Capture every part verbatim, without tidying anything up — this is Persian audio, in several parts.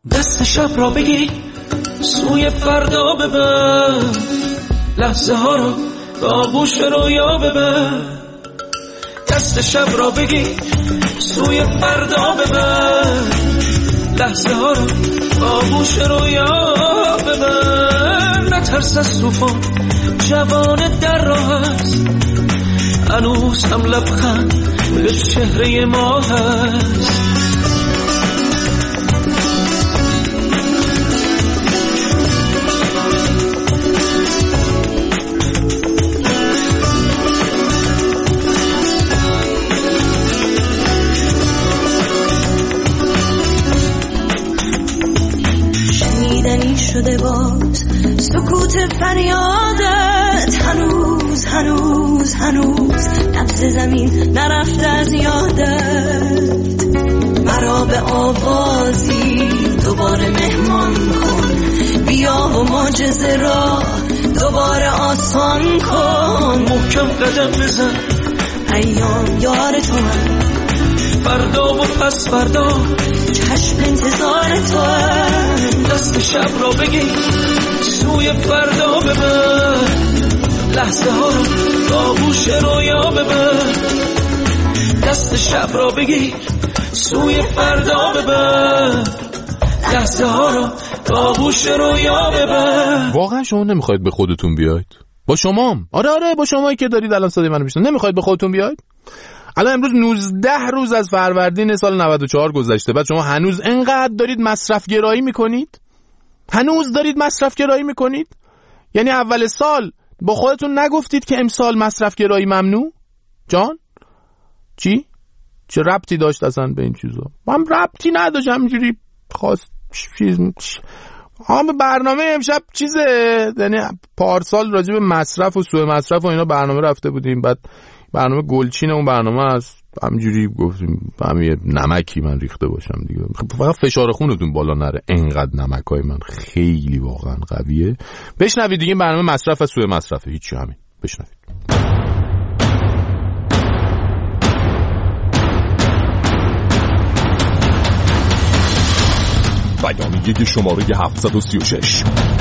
دست شب را بگی سوی فردا ببر، لحظه ها را به آغوش رویا ببر. دست شب را بگی سوی فردا ببر، لحظه ها را به آغوش رویا ببر. نترس از طوفان، جوان در راه است، هنوز هم لبخند به چهره ما هست. شنیدنی شده باز سکوت فریادت، هنوز هنوز هنوز نبض زمین نرفته از یادت. مرا به آوازی دوباره مهمان کن، بیا و معجزه را دوباره آسان کن. محکم قدم بزن، ایام یار تو هم، فردا و پس فردا چشم انتظار تو هم. دست شب را بگی سوی فردا ببر، لحظه ها رو با آغوش رویا ببر. دست شب را بگی سوی فردا ببر، لحظه ها رو با آغوش رویا ببر. واقعا شما نمیخواید به خودتون بیاید؟ با شمام؟ آره آره با شمایی که دارید الان صدای منو میشنوید، نمیخواید به خودتون بیاید؟ الان امروز نوزده روز از فروردین سال نود و چهار گذشته، بعد شما هنوز انقدر دارید مصرف گرایی میکنید؟ هنوز دارید مصرف گرایی میکنید؟ یعنی اول سال با خودتون نگفتید که امسال مصرف گرایی ممنوع؟ جان؟ چی؟ چه ربطی داشت اصلا به این چیزا؟ من ربطی نداشت، همینجوری خواست چیز هم برنامه امشب چیزه، یعنی پارسال راجع به مصرف و سوء مصرف و اینا برنامه رفته بودیم، بعد برنامه گلچین اون برنامه است، همینجوری گفتیم همین نمکی من ریخته باشم دیگه، فقط فشار خونتون بالا نره. انقدر نمکای من خیلی واقعا قویه. بشنوید دیگه، برنامه مصرف و سوء مصرفه، هیچی، همین بشنوید. بیانیه شماره هفتصد و سی و شش.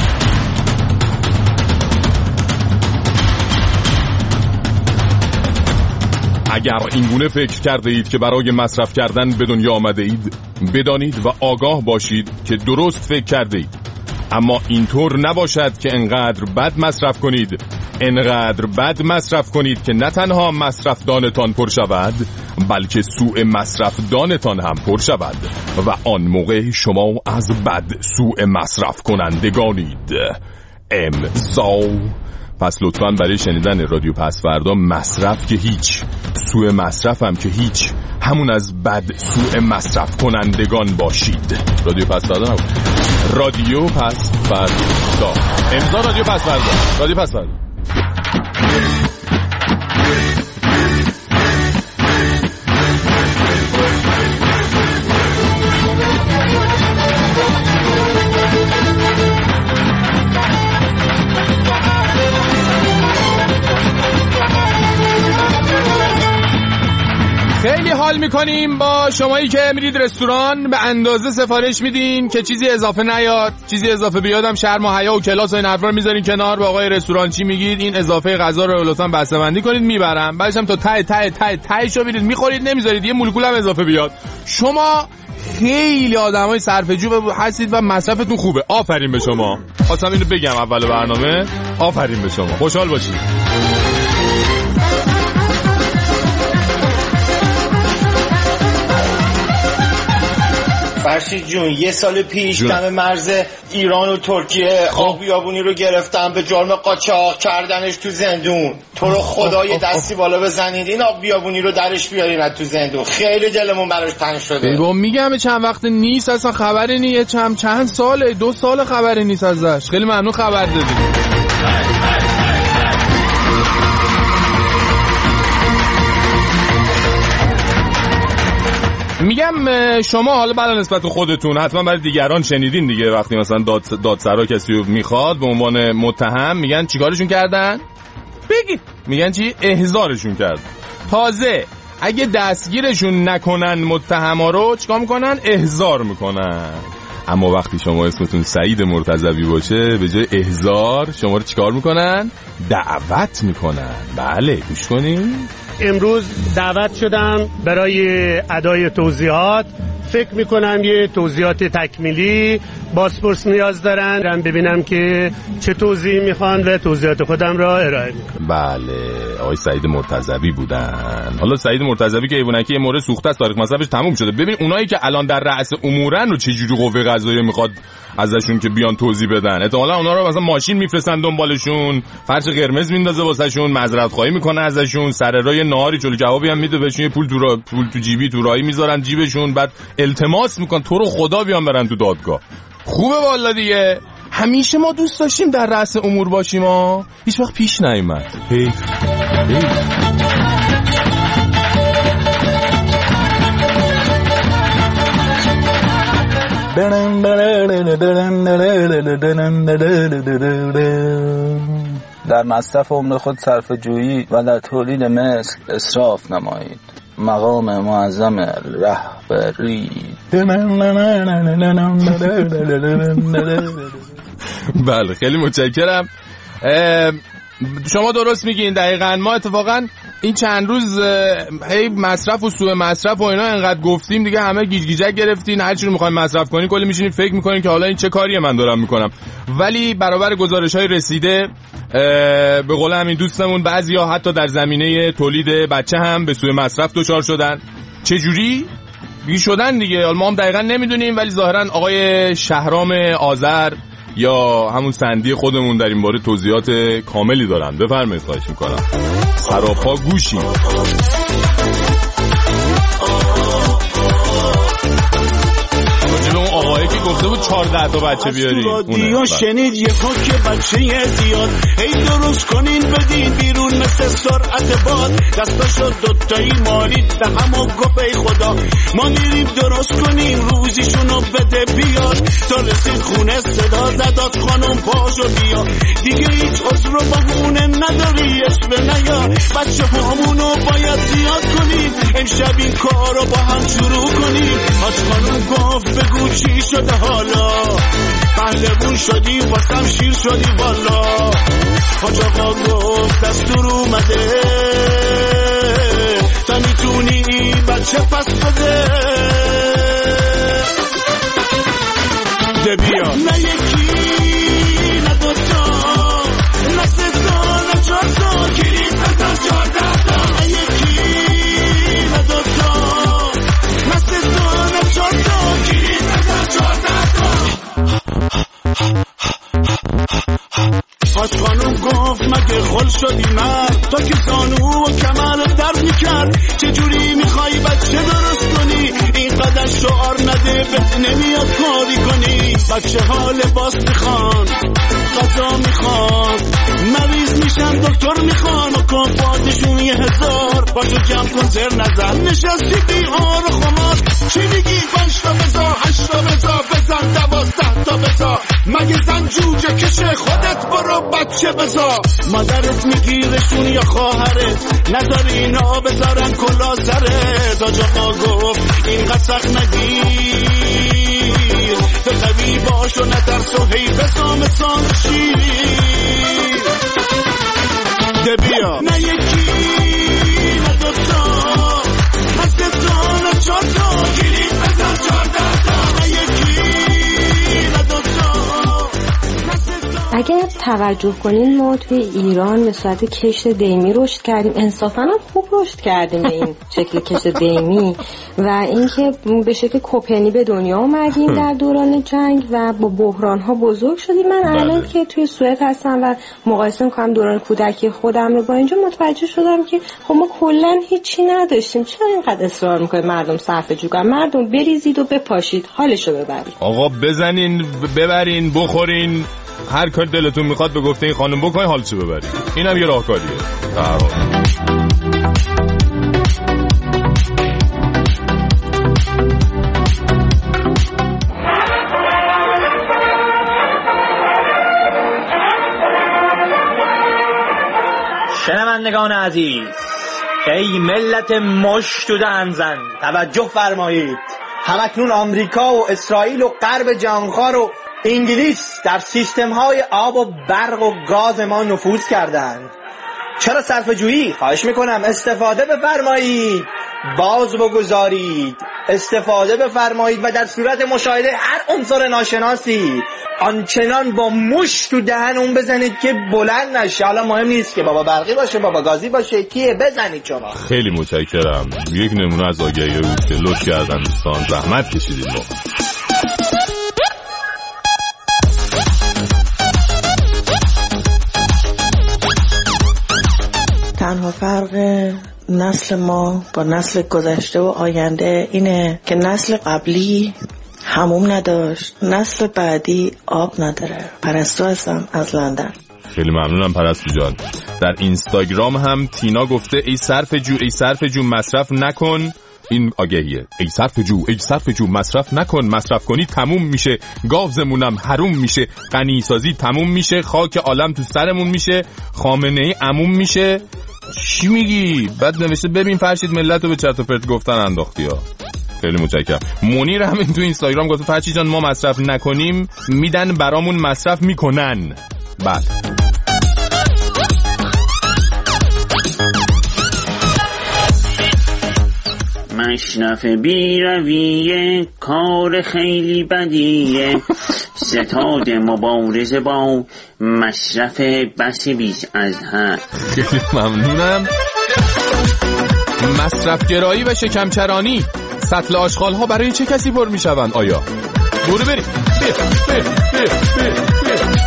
اگر اینگونه فکر کرده اید که برای مصرف کردن به دنیا آمده اید، بدانید و آگاه باشید که درست فکر کرده اید. اما اینطور نباشد که انقدر بد مصرف کنید، انقدر بد مصرف کنید که نه تنها مصرف دانتان پر شود، بلکه سوء مصرف دانتان هم پر شود و آن موقع شما از بد سوء مصرف کنندگانید. امضا. پس لطفاً برای شنیدن رادیو پس فردا مصرف که هیچ، سوء مصرف هم که هیچ، همون از بد سوء مصرف کنندگان باشید. رادیو پس فردا نبود، رادیو پس فردا. امضا رادیو پس فردا. رادیو پس فردا. خیلی حال میکنیم با شمایی که میرید رستوران، به اندازه سفارش میدین که چیزی اضافه نیاد، چیزی اضافه بیادم شرم و حیا و کلاس و این حرفا رو میذارین کنار. با آقای رستوران چی میگید؟ این اضافه غذا رو لطفاً بسته‌بندی کنید، میبرم. بعدش هم تا ته ته ته تهشو میرید میخورید، نمیذارید یه مولکول هم اضافه بیاد. شما خیلی آدمای صرفه‌جو هستید و مصرفتون خوبه. آفرین به شما. خواستم اینو بگم اول برنامه. آفرین به شما. خوشحال باشید. فرشید جون، یه سال پیش دم مرز ایران و ترکیه آب بیابونی رو گرفتن، به جرم قاچاق کردنش تو زندون. تو رو خدا یه دستی بالا بزنید این آب بیابونی رو درش بیارین از تو زندون. خیلی دلمون براش تنگ شده. بابا میگم چند وقت نیست، اصلا خبری نیست، چند چند ساله، دو سال خبری نیست ازش. خیلی ممنون خبر دادید. میگم شما حالا بعد نسبت به خودتون حتما برای دیگران شنیدین دیگه، وقتی مثلا داد دادسرا کسی رو میخواد به عنوان متهم، میگن چیکارشون کردن؟ بگید میگن چی؟ احضارشون کردن. تازه اگه دستگیرشون نکنن متهما رو چیکار میکنن؟ احضار میکنن. اما وقتی شما اسمتون سعید مرتضوی باشه به جای احضار شما رو چیکار میکنن؟ دعوت میکنن. بله گوش کنین. امروز دعوت شدم برای ادای توضیحات. فکر میکنم یه توضیحات تکمیلی بازپرس نیاز دارن. برم ببینم که چه توضیحی میخوان و توضیحات خودم را ارائه میکنم. بله آقای سعید مرتضوی بودن. حالا سعید مرتضوی که ایوونکی یه مورد سوخته است، تاریخ مصرفش تموم شده. ببین اونایی که الان در رأس امورن و چه جوری قوه قضاییه میخواد ازشون که بیان توضیح بدن. احتمالاً اونا رو مثلا ماشین میفرستن دنبالشون، فرش قرمز میندازه واسهشون، معذرت خواهی میکنه ازشون، سر راه نهاری چلو جوابی هم میده بهشون، پول تو را... پول تو جیبی تو راهی میذارن جیبشون، بعد التماس میکنن تو رو خدا بیان برن تو دادگاه. خوبه والا دیگه. همیشه ما دوست داشتیم در رأس امور باشیم ها، هیچ وقت پیش نیومد. حیف. در مصرف عمر خود صرف جویی و در تولید مثل اسراف نمایید. مقام معظم رهبری. بله خیلی متشکرم. شما درست میگین دقیقاً. ما اتفاقاً این چند روز هی مصرف و سوء مصرف و اینا انقدر گفتیم دیگه همه گیج گیجک گرفتین. هر چی رو میخوایم مصرف کنین کلی میشینین فکر میکنین که حالا این چه کاریه من دارم میکنم. ولی برابر گزارش‌های رسیده به قول همین دوستمون بعضیا حتی در زمینه تولید بچه هم به سوء مصرف دچار شدن. چه جوری؟ بی شدن دیگه. ما هم دقیقاً نمیدونیم ولی ظاهراً آقای شهرام آذر یا همون سندی خودمون در این باره توضیحات کاملی دارن. بفرمایید خواهش میکنم. سراپا گوشی. اون آقایی که گفته بود چهارده تا بچه بیاری اونه شنید یه که بچه زیاد هی درست کنین بدین بیرون مثل سرعت باد دستاشو دوتایی مارید به همو گفت ای خدا ما میریم درست کنیم روزیشونو بده بیاد تا رسید خونه صدا زداد خانم پاشو بیا دیگه هیچ عذر و بهونه نداری اشوه نیا بچه همونو باید زیاد کنیم امشب این کارو با هم شروع کنیم. حاج خانم گفت بگو چی شده حالا پهلوون شدی واسم شیر شدی والا. حاج آقا گفت دستور اومده تا میتونی بچه پس بده ده بیا. نه یکی نه دوتا نه سه تا نه چهار تا گیرید بزن چهارده تا. نه یکی نه دوتا نه سه تا نه چهار تا گیرید بزن چهارده تا. حاج خانم گفت مگه خل شدی مرد تا که زانو و کمر درد میکرد چجوری میخوای بچه درست کنی اینقدر شعار نده بهت نمیاد کاری کنی. بچه ها لباس میخوان غذا میخوان مریض میشن دکتر میخوان و کمپاتشون یه هزار باشو جمع کن زر نزن نشستی بیهار و خمار چی میگی پنج تا بزا هشت تا بزا بزن دوازده تا بزا مگه زن جوجه کشه خودت برو بچه بزا. مادرت میگیرشون یا خواهرت نذار اینا بذارن کلا سرت. حاج آقا گفت اینقدر سخت نگیر به قوی باش و نترس و هی بزا مثال شیر ده بیا. نه یکی نه دوتا نه سه تا نه چهار تا گیرید بزن چهارده تا. نه یکی نه دوتا. اگر توجه کنین ما توی ایران به صورت کشت دیمی رشد کردیم، انصافا هم خوب رشد کردیم به این شکل کشت دیمی و اینکه به شکل کوپنی به دنیا اومدیم در دوران جنگ و با بحران ها بزرگ شدیم. من الان که توی سوئد هستم و مقایسه میکنم دوران کودکی خودم رو با اینجا متوجه شدم که خب ما کلا هیچی نداشتیم. چرا اینقدر اصرار میکنید مردم صرفه‌جو کنن؟ مردم بریزید و بپاشید حالشو ببرید. آقا بزنین ببرین بخورین هر کار دلتون میخواد به گفته این خانم بکنین حالشو ببرید. اینم یه راهکاریه. شنوندگان عزیز، ای ملت مشت و دهنزن توجه فرمایید. همکنون آمریکا و اسرائیل و غرب جهانخوار و انگلیس در سیستم‌های آب و برق و گاز ما نفوذ کردند. چرا صرفه‌جویی؟ خواهش میکنم استفاده بفرمایید، باز بگذارید، استفاده بفرمایید و در صورت مشاهده هر عنصر ناشناسی آنچنان با مشت تو دهن اون بزنید که بلند نشه. حالا مهم نیست که بابا برقی باشه بابا گازی باشه، کیه، بزنید شما. خیلی متشکرم. یک نمونه از آگهی بود که لطف کردن دوستان، زحمت کشیدید. ما تنها فرق نسل ما با نسل گذشته و آینده اینه که نسل قبلی حموم نداشت، نسل بعدی آب نداره. پرستو هستم از لندن. خیلی ممنونم پرستو جان. در اینستاگرام هم تینا گفته ای صرفه‌جو ای صرفه‌جو مصرف نکن. این آگهیه. ای صرفه‌جو ای صرفه‌جو مصرف نکن، مصرف کنی تموم میشه، گاوزمونم حروم میشه، غنی سازی تموم میشه، خاک عالم تو سرمون میشه، خامنه ای عموم میشه. چی میگی؟ بعد نوشته ببین فرشید ملت رو به چرت و پرت گفتن انداختی ها. خیلی متشکرم. منیر هم این تو اینستاگرام گفته فرشید جان ما مصرف نکنیم میدن برامون مصرف میکنن. بعد مصرف بی رویه کار خیلی بدیه، ستاد مبارزه با مصرف بس بیش از حد. خیلی ممنونم. مصرف گرایی و شکمچرانی، سطل آشغال ها برای چه کسی پر می شوند؟ آیا برو بریم بیر بیر بیر بیر بیر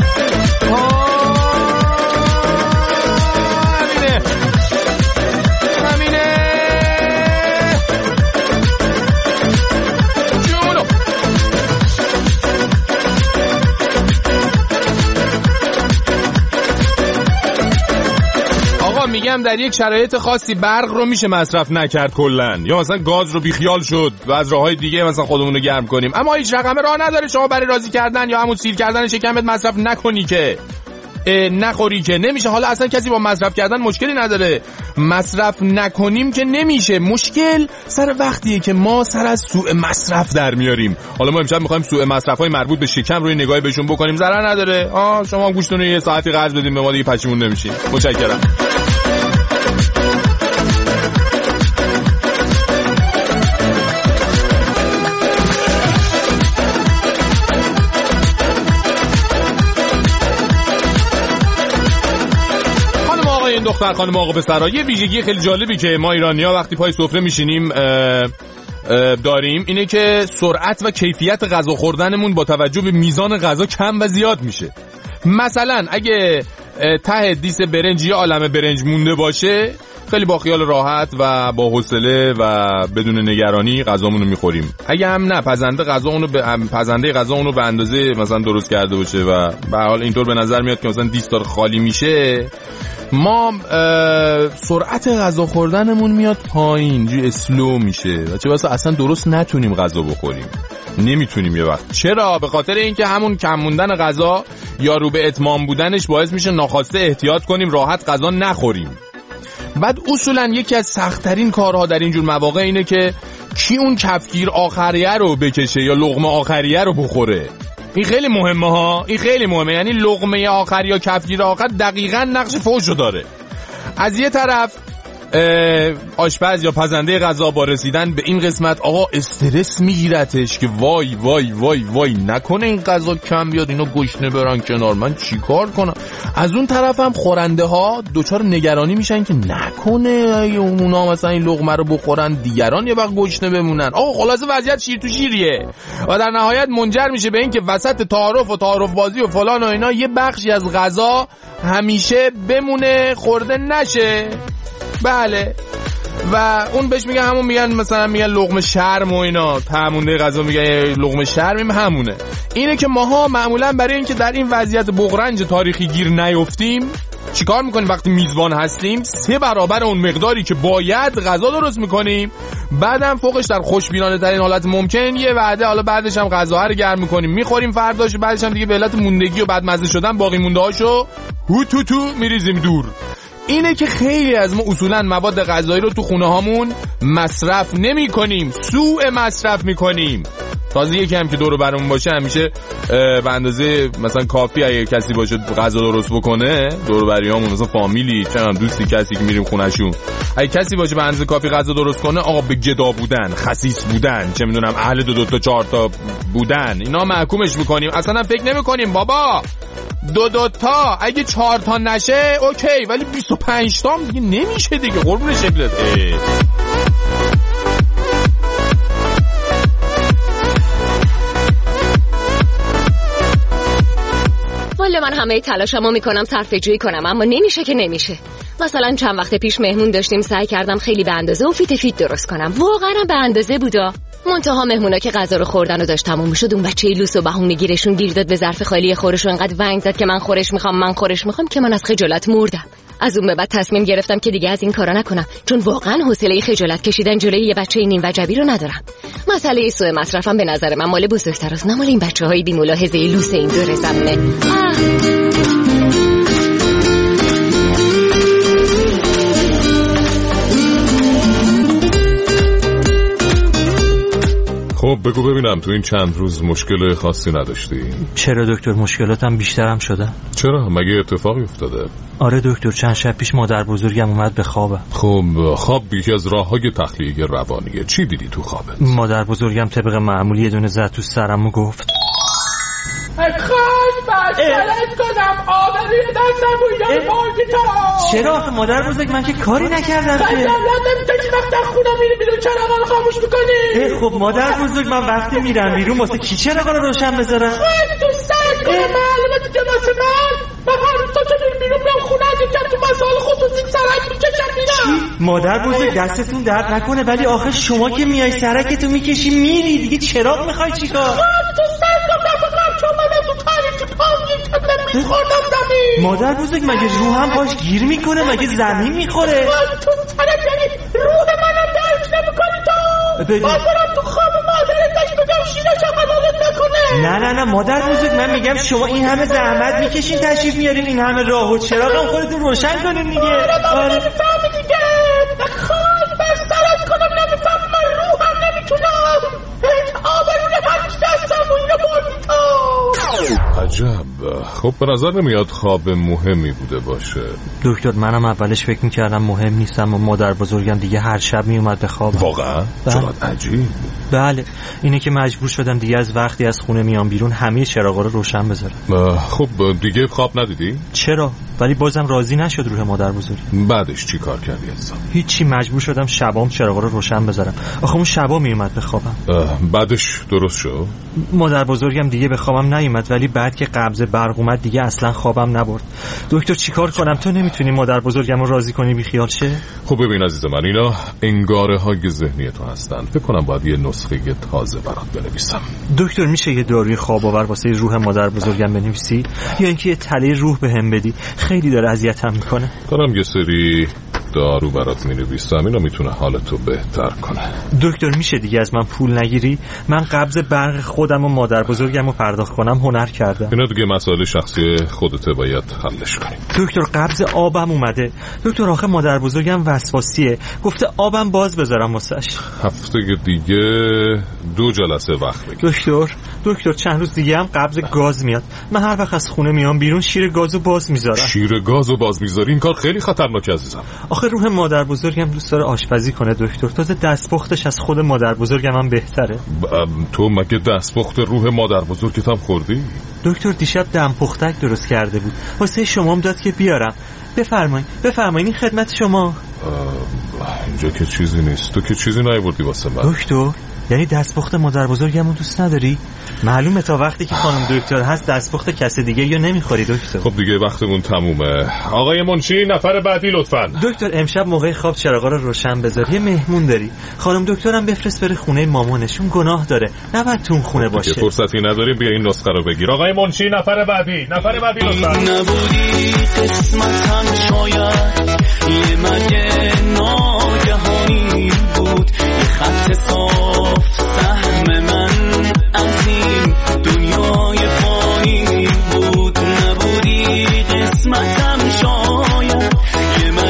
میگم در یک شرایط خاصی برق رو میشه مصرف نکرد کلن، یا مثلا گاز رو بیخیال شد و از راههای دیگه مثلا خودمون رو گرم کنیم، اما هیچ رقمه راه نداره شما برای راضی کردن یا همون سیر کردن شکمت مصرف نکنی که نخوری که نمیشه. حالا اصلا کسی با مصرف کردن مشکلی نداره، مصرف نکنیم که نمیشه. مشکل سر وقتیه که ما سر از سوء مصرف در میاریم. حالا ما امشب میخوایم سوء مصرف‌های مربوط به شکم روی نگاهی بهشون بکنیم، ضرر نداره. آ شما گوشتون رو یه ساعتی قرض بدیم به ما دیگه پشیمون نمیشین. متشکرم. دختر خانم آقا پسرا، یه ویژگی خیلی جالبی که ما ایرانی‌ها وقتی پای سفره میشینیم داریم اینه که سرعت و کیفیت غذا خوردنمون با توجه به میزان غذا کم و زیاد میشه. مثلا اگه ته دیس برنج یه عالمه برنج مونده باشه، خیلی با خیال راحت و با حوصله و بدون نگرانی غذامون رو میخوریم. اگه هم نه پزنده غذا اونو به پزنده غذا اونو به اندازه مثلا درست کرده باشه و به حال اینطور به نظر میاد که مثلا دیس داره خالی میشه، ما سرعت غذا خوردنمون میاد پایین، جو اسلو میشه و چه بسا اصلا درست نتونیم غذا بخوریم. نمیتونیم یه وقت. چرا؟ به خاطر اینکه همون کم موندن غذا یا رو به اتمام بودنش باعث میشه ناخواسته احتیاط کنیم راحت غذا نخوریم. بعد اصولا یکی از سخت‌ترین کارها در اینجور مواقع اینه که کی اون کفگیر آخریه رو بکشه یا لقمه آخریه رو بخوره. این خیلی مهمه ها، این خیلی مهمه. یعنی لقمه آخر یا کفگیر آخر دقیقاً نقش فوشو داره. از یه طرف آشپز یا پزنده غذا با رسیدن به این قسمت آقا استرس میگیرتش که وای وای وای وای نکنه این غذا کم بیاد اینا گشنه برن کنار، من چیکار کنم. از اون طرف هم خورنده ها دوچار نگرانی میشن که نکنه اونا مثلا این لقمه رو بخورن دیگران یه وقت گشنه بمونن. آقا خلاصه وضعیت شیر تو شیریه و در نهایت منجر میشه به این که وسط تعارف و تعارف بازی و فلان و اینا یه بخشی از غذا همیشه بمونه خورده نشه. بله و اون بهش میگن همون میگن مثلا میگن لقمه شرم و اینا، همونده غذا میگن لقمه شرم همونه. اینه که ماها معمولا برای اینکه در این وضعیت بغرنج تاریخی گیر نیفتیم چیکار میکنیم؟ وقتی میزبان هستیم سه برابر اون مقداری که باید غذا درست میکنیم، بعدم فوقش در خوشبینانه ترین حالت ممکن یه وعده حالا بعدش هم غذا رو گرم میکنیم میخوریم فرداش، بعدش هم دیگه به علت موندگی و بعد مزه شدن باقی مونده هاشو هو تو تو میریزیم دور. اینه که خیلی از ما اصولا مواد غذایی رو تو خونه هامون مصرف نمی کنیم، سوء مصرف می کنیم. تازه یکی هم که دور برمون باشه همیشه به اندازه مثلا کافی اگه کسی باشه غذا درست بکنه، دور بریامون مثلا فامیلی، چه هم دوستی، کسی که میریم خونهشون، اگه کسی باشه به اندازه کافی غذا درست کنه، آقا به گدا بودن، خسیس بودن، چه میدونم اهل دو دو تا چهار تا بودن، اینا محکومش میکنیم. اصلا فکر نمیکنیم بابا دو دو تا اگه چهار تا نشه اوکی، ولی بیست و پنج تا دیگه نمیشه دیگه، قربون شکلت. والا من همه تلاشمو میکنم صرفه جویی کنم، اما نمیشه که نمیشه. مثلا چند وقت پیش مهمون داشتیم، سعی کردم خیلی به اندازه و فیت فیت درست کنم، واقعا به اندازه بودا. منتها مهمونا که غذا رو خوردن و داشت تموم شد، اون بچه لوس و بهونه‌گیرشون گیر داد به ظرف خالی خورش و انقدر ونگ زد که من خورش میخوام من خورش میخوام که من از خجالت مردم. از اون به بعد تصمیم گرفتم که دیگه از این کارا نکنم، چون واقعا حوصله خجالت کشیدن جلوی یه بچه نیم وجبی رو ندارم. مسئله سوء مصرفم به نظر من مال بزرگتراست، نه مال این بچه‌های بی ملاحظه لوس این دور زمونه. خب بگو ببینم تو این چند روز مشکل خاصی نداشتی؟ چرا دکتر، مشکلاتم بیشترم شده. چرا؟ مگه اتفاقی افتاده؟ آره دکتر، چند شب پیش مادر بزرگم اومد به خوابم. خب خواب یکی از راه‌های تخلیه روانیه. چی دیدی تو خوابت؟ مادر بزرگم طبق معمولی یه دونه زد تو سرم و گفت خواهش بسرت کنم آبروی دستم بویدم بارگی تا. چرا مادر بزرگ، من که کاری نکردم که. من دولت نمیده که وقت خونم میری بیرون چراغا رو خاموش میکنی. خب مادر بزرگ، من وقتی میرم بیرون واسه کی چراغا رو روشن بذارم؟ خیلی تو سرت کنم معلومه دیگه واسه من. من هر تا که میری بیرون میام خونه دیگه تو مسائل خصوصی سرک میکشم میرم. مادر بزرگ دستتون درد نکنه، ولی آخه شما که میای سرکتو میکشی میری دیگه، چراغ میخوای چیکار؟ تو سرت کنم چون من تو تاریکی پامی که میخوردم زمین. مادر بزرگ مگه روحم پاش گیر میکنه؟ مگه زمین میخوره؟ تو سرک یعنی روح منم درک نمیکنی تو. من برم تو خواب مادرت داشت بگم شیرش هم حلالت نکنه. نه نه نه مادر بزرگ، من میگم شما این همه زحمت میکشین تشریف میارین این همه راه و چراغ هم خودتون روشن کنین دیگه. آره بابا نمیفهمی دیگه. خواهد بسترت کنم نمیفهمی، من روحم نمیتونم. آبرونه هرچ دستم و اینو بردی تو. عجب. خب به نظر نمیاد خواب مهمی بوده باشه. دکتر منم اولش فکر میکردم مهم نیستم و مادر بزرگم دیگه هر شب میومد به خواب. واقعا؟ چقدر عجیب. بله اینه که مجبور شدم دیگه از وقتی از خونه میام بیرون همه چراغا رو روشن بذارم. خب دیگه خواب ندیدی؟ چرا؟ ولی بازم راضی نشد روح مادر بزرگ. بعدش چی کار کردی عزیزم؟ هیچی، مجبور شدم شبام چراغا رو روشن بذارم. آخه اون شبا میومد به خوابم. بعدش درست شد؟ مادر بزرگم دیگه به خوابم نیومد، ولی بعد که قبض برق اومد دیگه اصلا خوابم نبرد. دکتر چیکار کنم؟ تو نمیتونی مادر بزرگم رو راضی کنی بی خیال شه؟ خب ببین عزیز من، اینا انگاره های ذهنی تو هستن. فکر کنم باید یه نسخه تازه برات بنویسم. دکتر میشه یه داروی خواب آور واسه روح مادر بزرگم بنویسی، یا اینکه یه تله روح بهم بدی؟ خیلی داره اذیتم میکنه. دارم یه سری دارو برات مینویسم، اینا میتونه حالتو بهتر کنه. دکتر میشه دیگه از من پول نگیری؟ من قبض برق خودم و مادر بزرگم رو پرداخت کنم هنر کردم. اینا دیگه مسائل شخصی خودته، باید حلش کنی. دکتر قبض آبم اومده. دکتر آخه مادر بزرگم وسواسیه، گفته آبم باز بذارم واسش. هفته دیگه دو جلسه وقت بگیر. دکتر دکتر چند روز دیگه هم قبض گاز میاد. من هر وقت از خونه میام بیرون شیر گازو باز میذارم. شیر گازو باز میذاری؟ این کار خیلی خطرناکه عزیزم. آخه روح مادر بزرگم دوست داره آشپزی کنه دکتر، تازه دستپختش از خود مادر بزرگم هم بهتره. تو مگه دستپخت روح مادر بزرگت هم خوردی؟ دکتر دیشب دم پختک درست کرده بود، واسه شمام داد که بیارم. بفرمایید بفرمایید این خدمت شما. اینجا که چیزی نیست. تو که چیزی نیاوردی واسه من. دکتر یعنی دستپخت مادر بزرگمو دوست نداری؟ معلومه تا وقتی که خانم دکتر هست دستپخت کسی دیگه یا نمیخوری دکتر. خب دیگه وقتمون تمومه. آقای منشی نفر بعدی لطفاً. دکتر امشب موقع خواب چراغا رو روشن بذار، یه مهمون داری. خانم دکترم بفرست بره خونه مامانشون، گناه داره، نباید تو اون خونه باشه. دیگه فرصتی نداریم، بیا این نسخه رو بگیر. آقای منشی نفر بعدی نفر بعدی لطفاً. نبودی قسمتم شاید یه مگه ناگهانی بود، یه خط صاف سهم من از این دنیای فانی بود. نبودی قسمتم شاید یه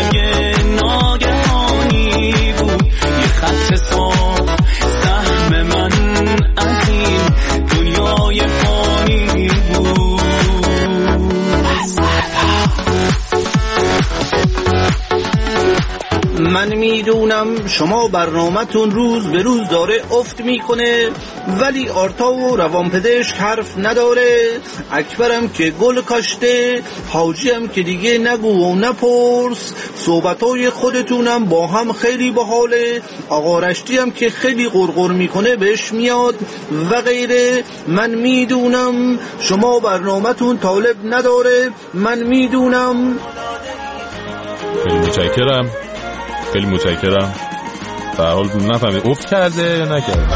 من میدونم شما برنامه‌تون روز به روز داره افت میکنه، ولی آرتا و روانپزشک حرف نداره. اکبرم که گل کاشته، حاجی هم که دیگه نگو و نپرس. صحبتای خودتونم با هم خیلی باحاله. آقا رشتی هم که خیلی غرغر میکنه بهش میاد و غیره. من میدونم شما برنامه‌تون طالب نداره، من میدونم. خیلی متشکرم، خیلی متشکرم. به هر حال نفهمید افت کرده یا نکرده.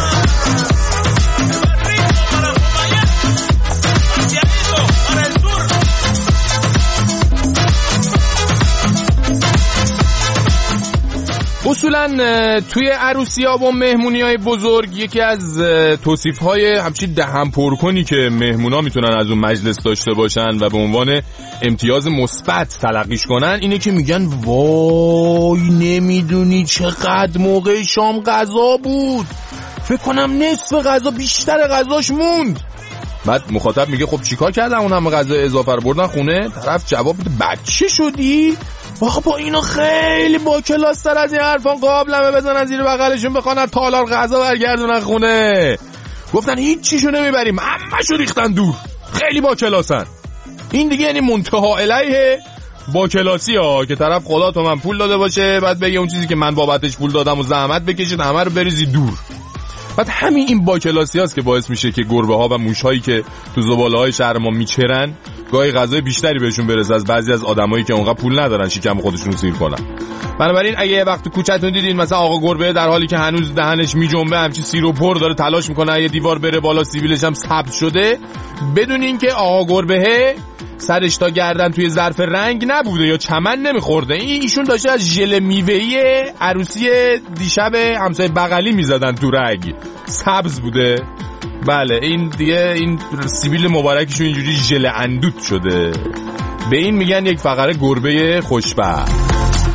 اصولا توی عروسی‌ها و مهمونی‌های بزرگ یکی از توصیف‌های همچین دهن پرکنی که مهمونا میتونن از اون مجلس داشته باشن و به عنوان امتیاز مثبت تلقیش کنن اینه که میگن وای نمیدونی چقدر موقع شام غذا بود، فکر کنم نصف غذا بیشتر غذاش موند. بعد مخاطب میگه خب چیکار کردم اون همه غذا اضافه رو بردن خونه؟ طرف جواب میده بچه شدی؟ واقعا با اینو خیلی با کلاس تر از این حرفان قابلمه بزنن زیر بغلشون بخوان تالار غذا برگردونن خونه. گفتن هیچ چیشو نمیبریم، همه‌شو ریختن دور، خیلی با کلاسن. این دیگه یعنی منتها الیه با کلاسی ها که طرف خدا تو من پول داده باشه بعد بگه اون چیزی که من بابتش پول دادم و زحمت بکشید همه رو بریزی دور. بعد همین این با کلاسی هاست که باعث میشه که گربه ها و موش هایی که تو زباله های شهر ما میچرن گاهی غذای بیشتری بهشون برسه از بعضی از آدمایی که اونقدر پول ندارن شکم خودشون رو سیر کنن. بنابراین اگه یه وقت تو کوچه‌تون دیدین مثلا آقا گربه در حالی که هنوز دهنش میجنبه همچین سیر و پر داره تلاش میکنه یه دیوار بره بالا سیبیلش هم ثبت شده، بدونین که آقا گربه سرش تا گردن توی ظرف رنگ نبوده یا چمن نمیخورده. این ایشون داشته از ژل میوه‌ای عروسی دیشب همسایه بغلی میزدن تو رگ، سبز بوده. بله این دیگه این سیبیل مبارکشون اینجوری ژل اندوت شده. به این میگن یک فقره گربه خوشبخت.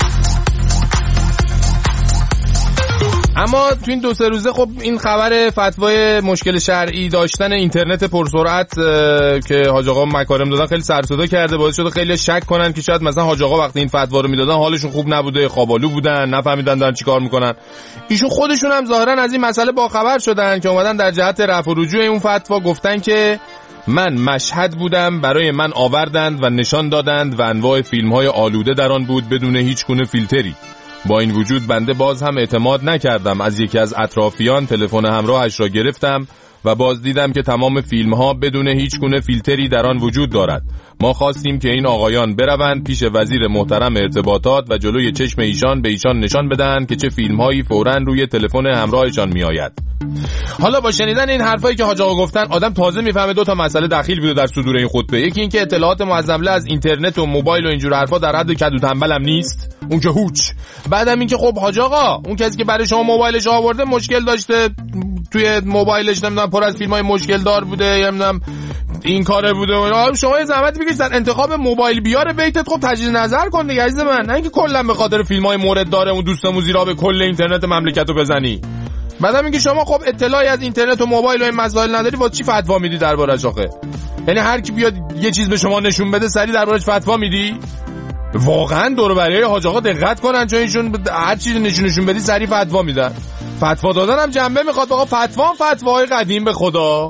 اما تو این دو سه روزه خب این خبر فتوای مشکل شرعی داشتن اینترنت پرسرعت که حاج آقا مکارم دادن خیلی سر صدا کرده، باعث شده خیلی شک کنن که شاید مثلا حاج آقا وقتی این فتوا رو میدادن حالشون خوب نبوده، خوابالو بودن، نفهمیدن دارن چیکار میکنن. ایشون خودشون هم ظاهرا از این مسئله باخبر شدن که اومدن در جهت رفع و رجوع اون فتوا گفتن که من مشهد بودم، برای من آوردند و نشان دادند و انواع فیلم‌های آلوده در آن بود بدون هیچ گونه فیلتری. با این وجود بنده باز هم اعتماد نکردم. از یکی از اطرافیان تلفن همراهش را گرفتم و باز دیدم که تمام فیلم ها بدون هیچ گونه فیلتری در آن وجود دارد. ما خواستیم که این آقایان بروند پیش وزیر محترم ارتباطات و جلوی چشم ایشان به ایشان نشان بدهند که چه فیلم هایی فوراً روی تلفن همراهشان می آید. حالا با شنیدن این حرفایی که حاج آقا گفتن آدم تازه میفهمه دو تا مسئله دخیل بوده در صدور این خطبه. یکی این که اطلاعات معظمله از اینترنت و موبایل و اینجور حرفا در حد کدو تنبلم نیست، اون که هوچ. بعدم این که خب حاج آقا اون کسی که برای شما موبایلش آورده مشکل داشته، توی موبایلش نمیدونم پر از فیلمای مشکل دار بوده یا نمیدونم این کاره بوده، شما یه زحمت بکش در انتخاب موبایل بیار بیتت خب تجدید نظر کن دیگه عزیز من، نه اینکه کلا به خاطر فیلمای مورد داره اون دوستمون زیرا به کل اینترنت مملکتو بزنی. بعدم اینکه شما خب اطلاعی از اینترنت و موبایل و این مسائل نداری، واسه چی فتوا میدی دربارش آخه؟ یعنی هر کی بیاد یه چیز به شما نشون بده سری دربارش فتوا میدی؟ واقعا دور و بریای حاج آقا دقت کنن، چون ایشون هر چیزی نشونشون بدی سری فتوا میدن. فتوا دادن هم جنبه میخواد. آقا فتوا هم فتواهای قدیم به خدا.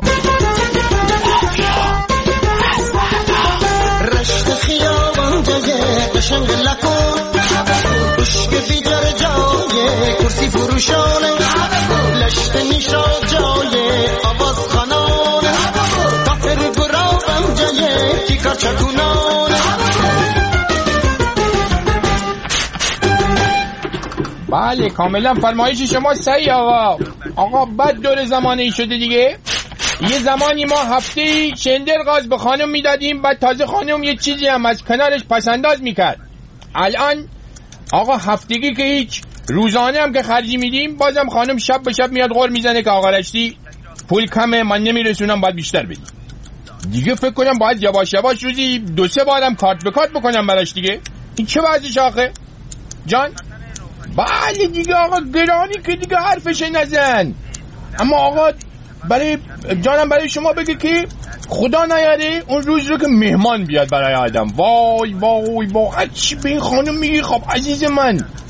رشت خیابان جایه قشنگ لکن بشک بیدر جایه کرسی فروشانه لشت نیشا جایه آواز خانانه تفر گرابم جایه کی کارچکونانه. بله کاملا فرمایش شما صحیح آقا. آقا بعد دور زمانه شده دیگه. یه زمانی ما هفته شندر غاز به خانم میدادیم، بعد تازه خانم یه چیزی هم از کنارش پسنداز میکرد. الان آقا هفتگی که هیچ، روزانه هم که خرجی میدیم بازم خانم شب به شب میاد غور میزنه که آقا رشتی پول کمه من نمیرسونم باید بیشتر بدی. دیگه فکر کنم باید یواش یواش روزی دو سه بارم کارت به کارت بکنم براش دیگه. این چه وضعش آخه جان؟ بله دیگه آقا گرانی که دیگه حرفش نزن. اما آقا برای جانم برای شما بگه که خدا نیاره اون روز رو که مهمان بیاد برای آدم، وای وای وای چی به این خانم میگی؟ خب عزیز من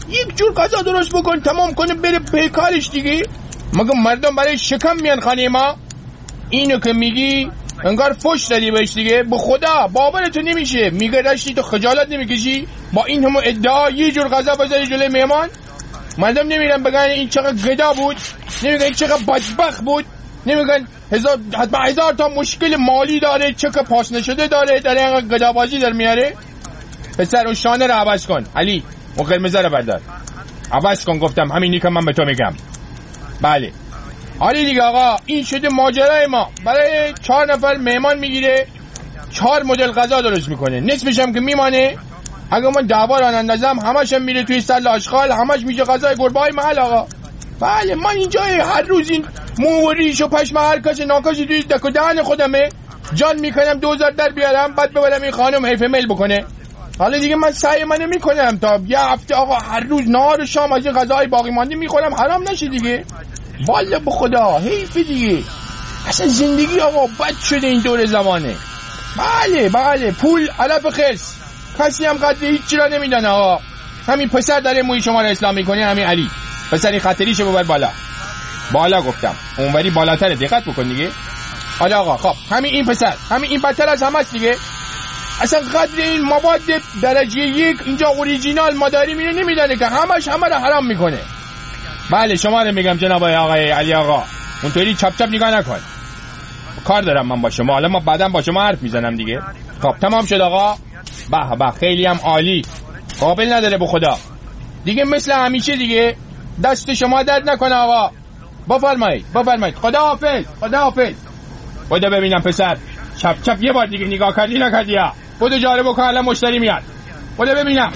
یک جور غذا درست بکن تمام کنه بره به کارش دیگه. مگه مردم برای شکم میان خانه ما؟ اینو که میگی انگار فوش دادی بهش دیگه. به خدا باورتو نمیشه. میگه رشتی تو خجالت نمیکشی با این همه ادعا یه جور غذا بذاری جلوی مهمان؟ مردم نمیرن بگن این چقدر گدا بود، نمیگن این چقدر بدبخت بود، نمیگن هزار حتما هزار تا مشکل مالی داره، چک پاس نشده داره، داره اینقدر گدابازی در میاره. پسر اون شانه رو عوض کن علی، اون قرمزه رو بردار عوض کن. گفتم همینی که من به تو میگم. بله آره دیگه آقا، این شده ماجرای ما. برای چهار نفر مهمان میگیره، چهار مدل غذا درست میکنه، نصفش هم که میمانه. اگه من دعوا رو اندازم همش هم میره توی سطل آشغال، همش میشه غذای گربه‌های محل آقا. بله من اینجا هر روز این مو و ریش و پشم هر کس ناکسی توی دک و دهن خودمه، جان میکنم دوزار در بیارم بعد ببرم این خانم حیف مل بکنه. حالا دیگه من سعی منو میکنم تا یه هفته آقا هر روز نهار و شام از این غذاهای باقی مانده میخورم، حرام نشه دیگه. والا به خدا حیف دیگه. اصلا زندگی آقا بد شده این دور زمانه. بله بله پول علف خرس، کسی هم قدر هیچی را نمیدن آقا. همین پسر داره موی شما را اسلام میکنه، همین علی پسری خطریشو ببر بالا. بالا گفتم اونوری بالاتره، دقت بکن دیگه. حالا آقا خب همین این پسر، همین این بدتر از همه است دیگه. اصلا قدر این مواد درجه یک اینجا اوریجینال مادری میره نمیدانه که همش همه را حرام میکنه. بله شما رو میگم جناب آقای علی آقا، اونطوری چپ چپ نگاه نکن. کار دارم من با شما، حالا ما بعدم با شما حرف میزنم دیگه. خب تمام شد آقا. به به خیلی هم عالی، قابل نداره به خدا دیگه. مثل همیشه دیگه دست شما درد نکنه آقا. بفرمایید بفرمایید. خدا حافظ خدا حافظ. بوده ببینم پسر، چپ چپ یه بار دیگه نگاه کردی نکردی یا بوده جاره بکن، الان مشتری میاد. بوده ببینم.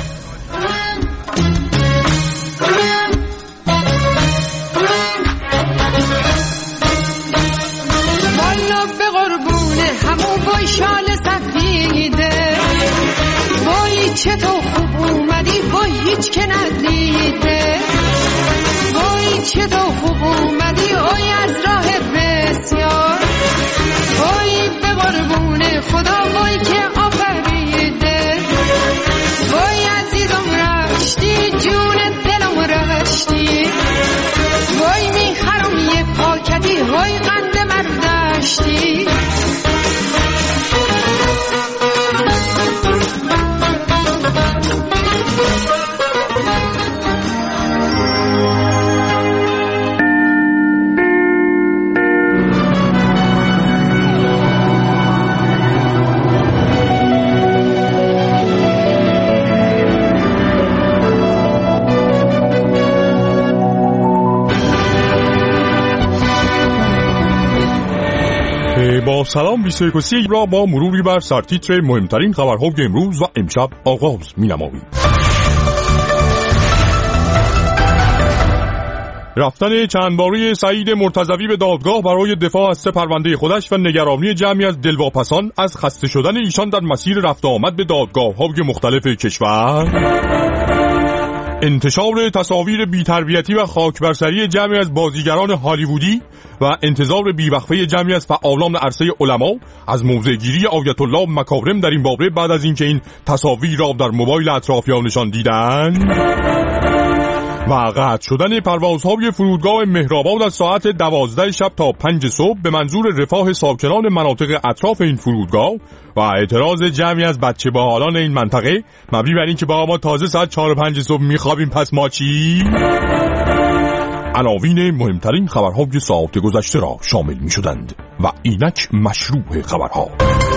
والا به قربونه همون بای شال سفیده، وای چطور خوب اومدی، وای هیچ که ندیده، وای چطور خوب اومدی، وای از راه بسیار، وای به قربونه خدا وای که آفریده، وای عزیزم رشتی جون دلم رشتی، وای میخرم یه پاکتی، وای قند مردشتی. با سلام بیست و یک و سی را با مروری بر سرتیتر مهمترین خبرهای امروز و امشب آغاز می‌نماییم. رفتن چند باره سعید مرتضوی به دادگاه برای دفاع از سه پرونده خودش و نگرانی جمعی از دلواپسان از خسته شدن ایشان در مسیر رفت آمد به دادگاه‌های مختلف کشور، انتشار تصاویر بی‌تربیتی و خاکبرسری جمعی از بازیگران هالیوودی و انتظار بیوقفه جمعی از فعالان عرصه علما از موضع‌گیری آیت الله مکارم در این باره بعد از اینکه این تصاویر را در موبایل اطرافیانشان دیدند، و قطع شدن پروازهای فرودگاه مهرآباد از ساعت دوازده شب تا پنج صبح به منظور رفاه ساکنان مناطق اطراف این فرودگاه و اعتراض جمعی از بچه باحالان این منطقه مبنی بر اینکه با ما تازه ساعت چهار و پنج صبح میخوابیم پس ما چی؟ عناوین مهمترین خبرهای ساعت گذشته را شامل میشدند و اینک مشروع خبرها.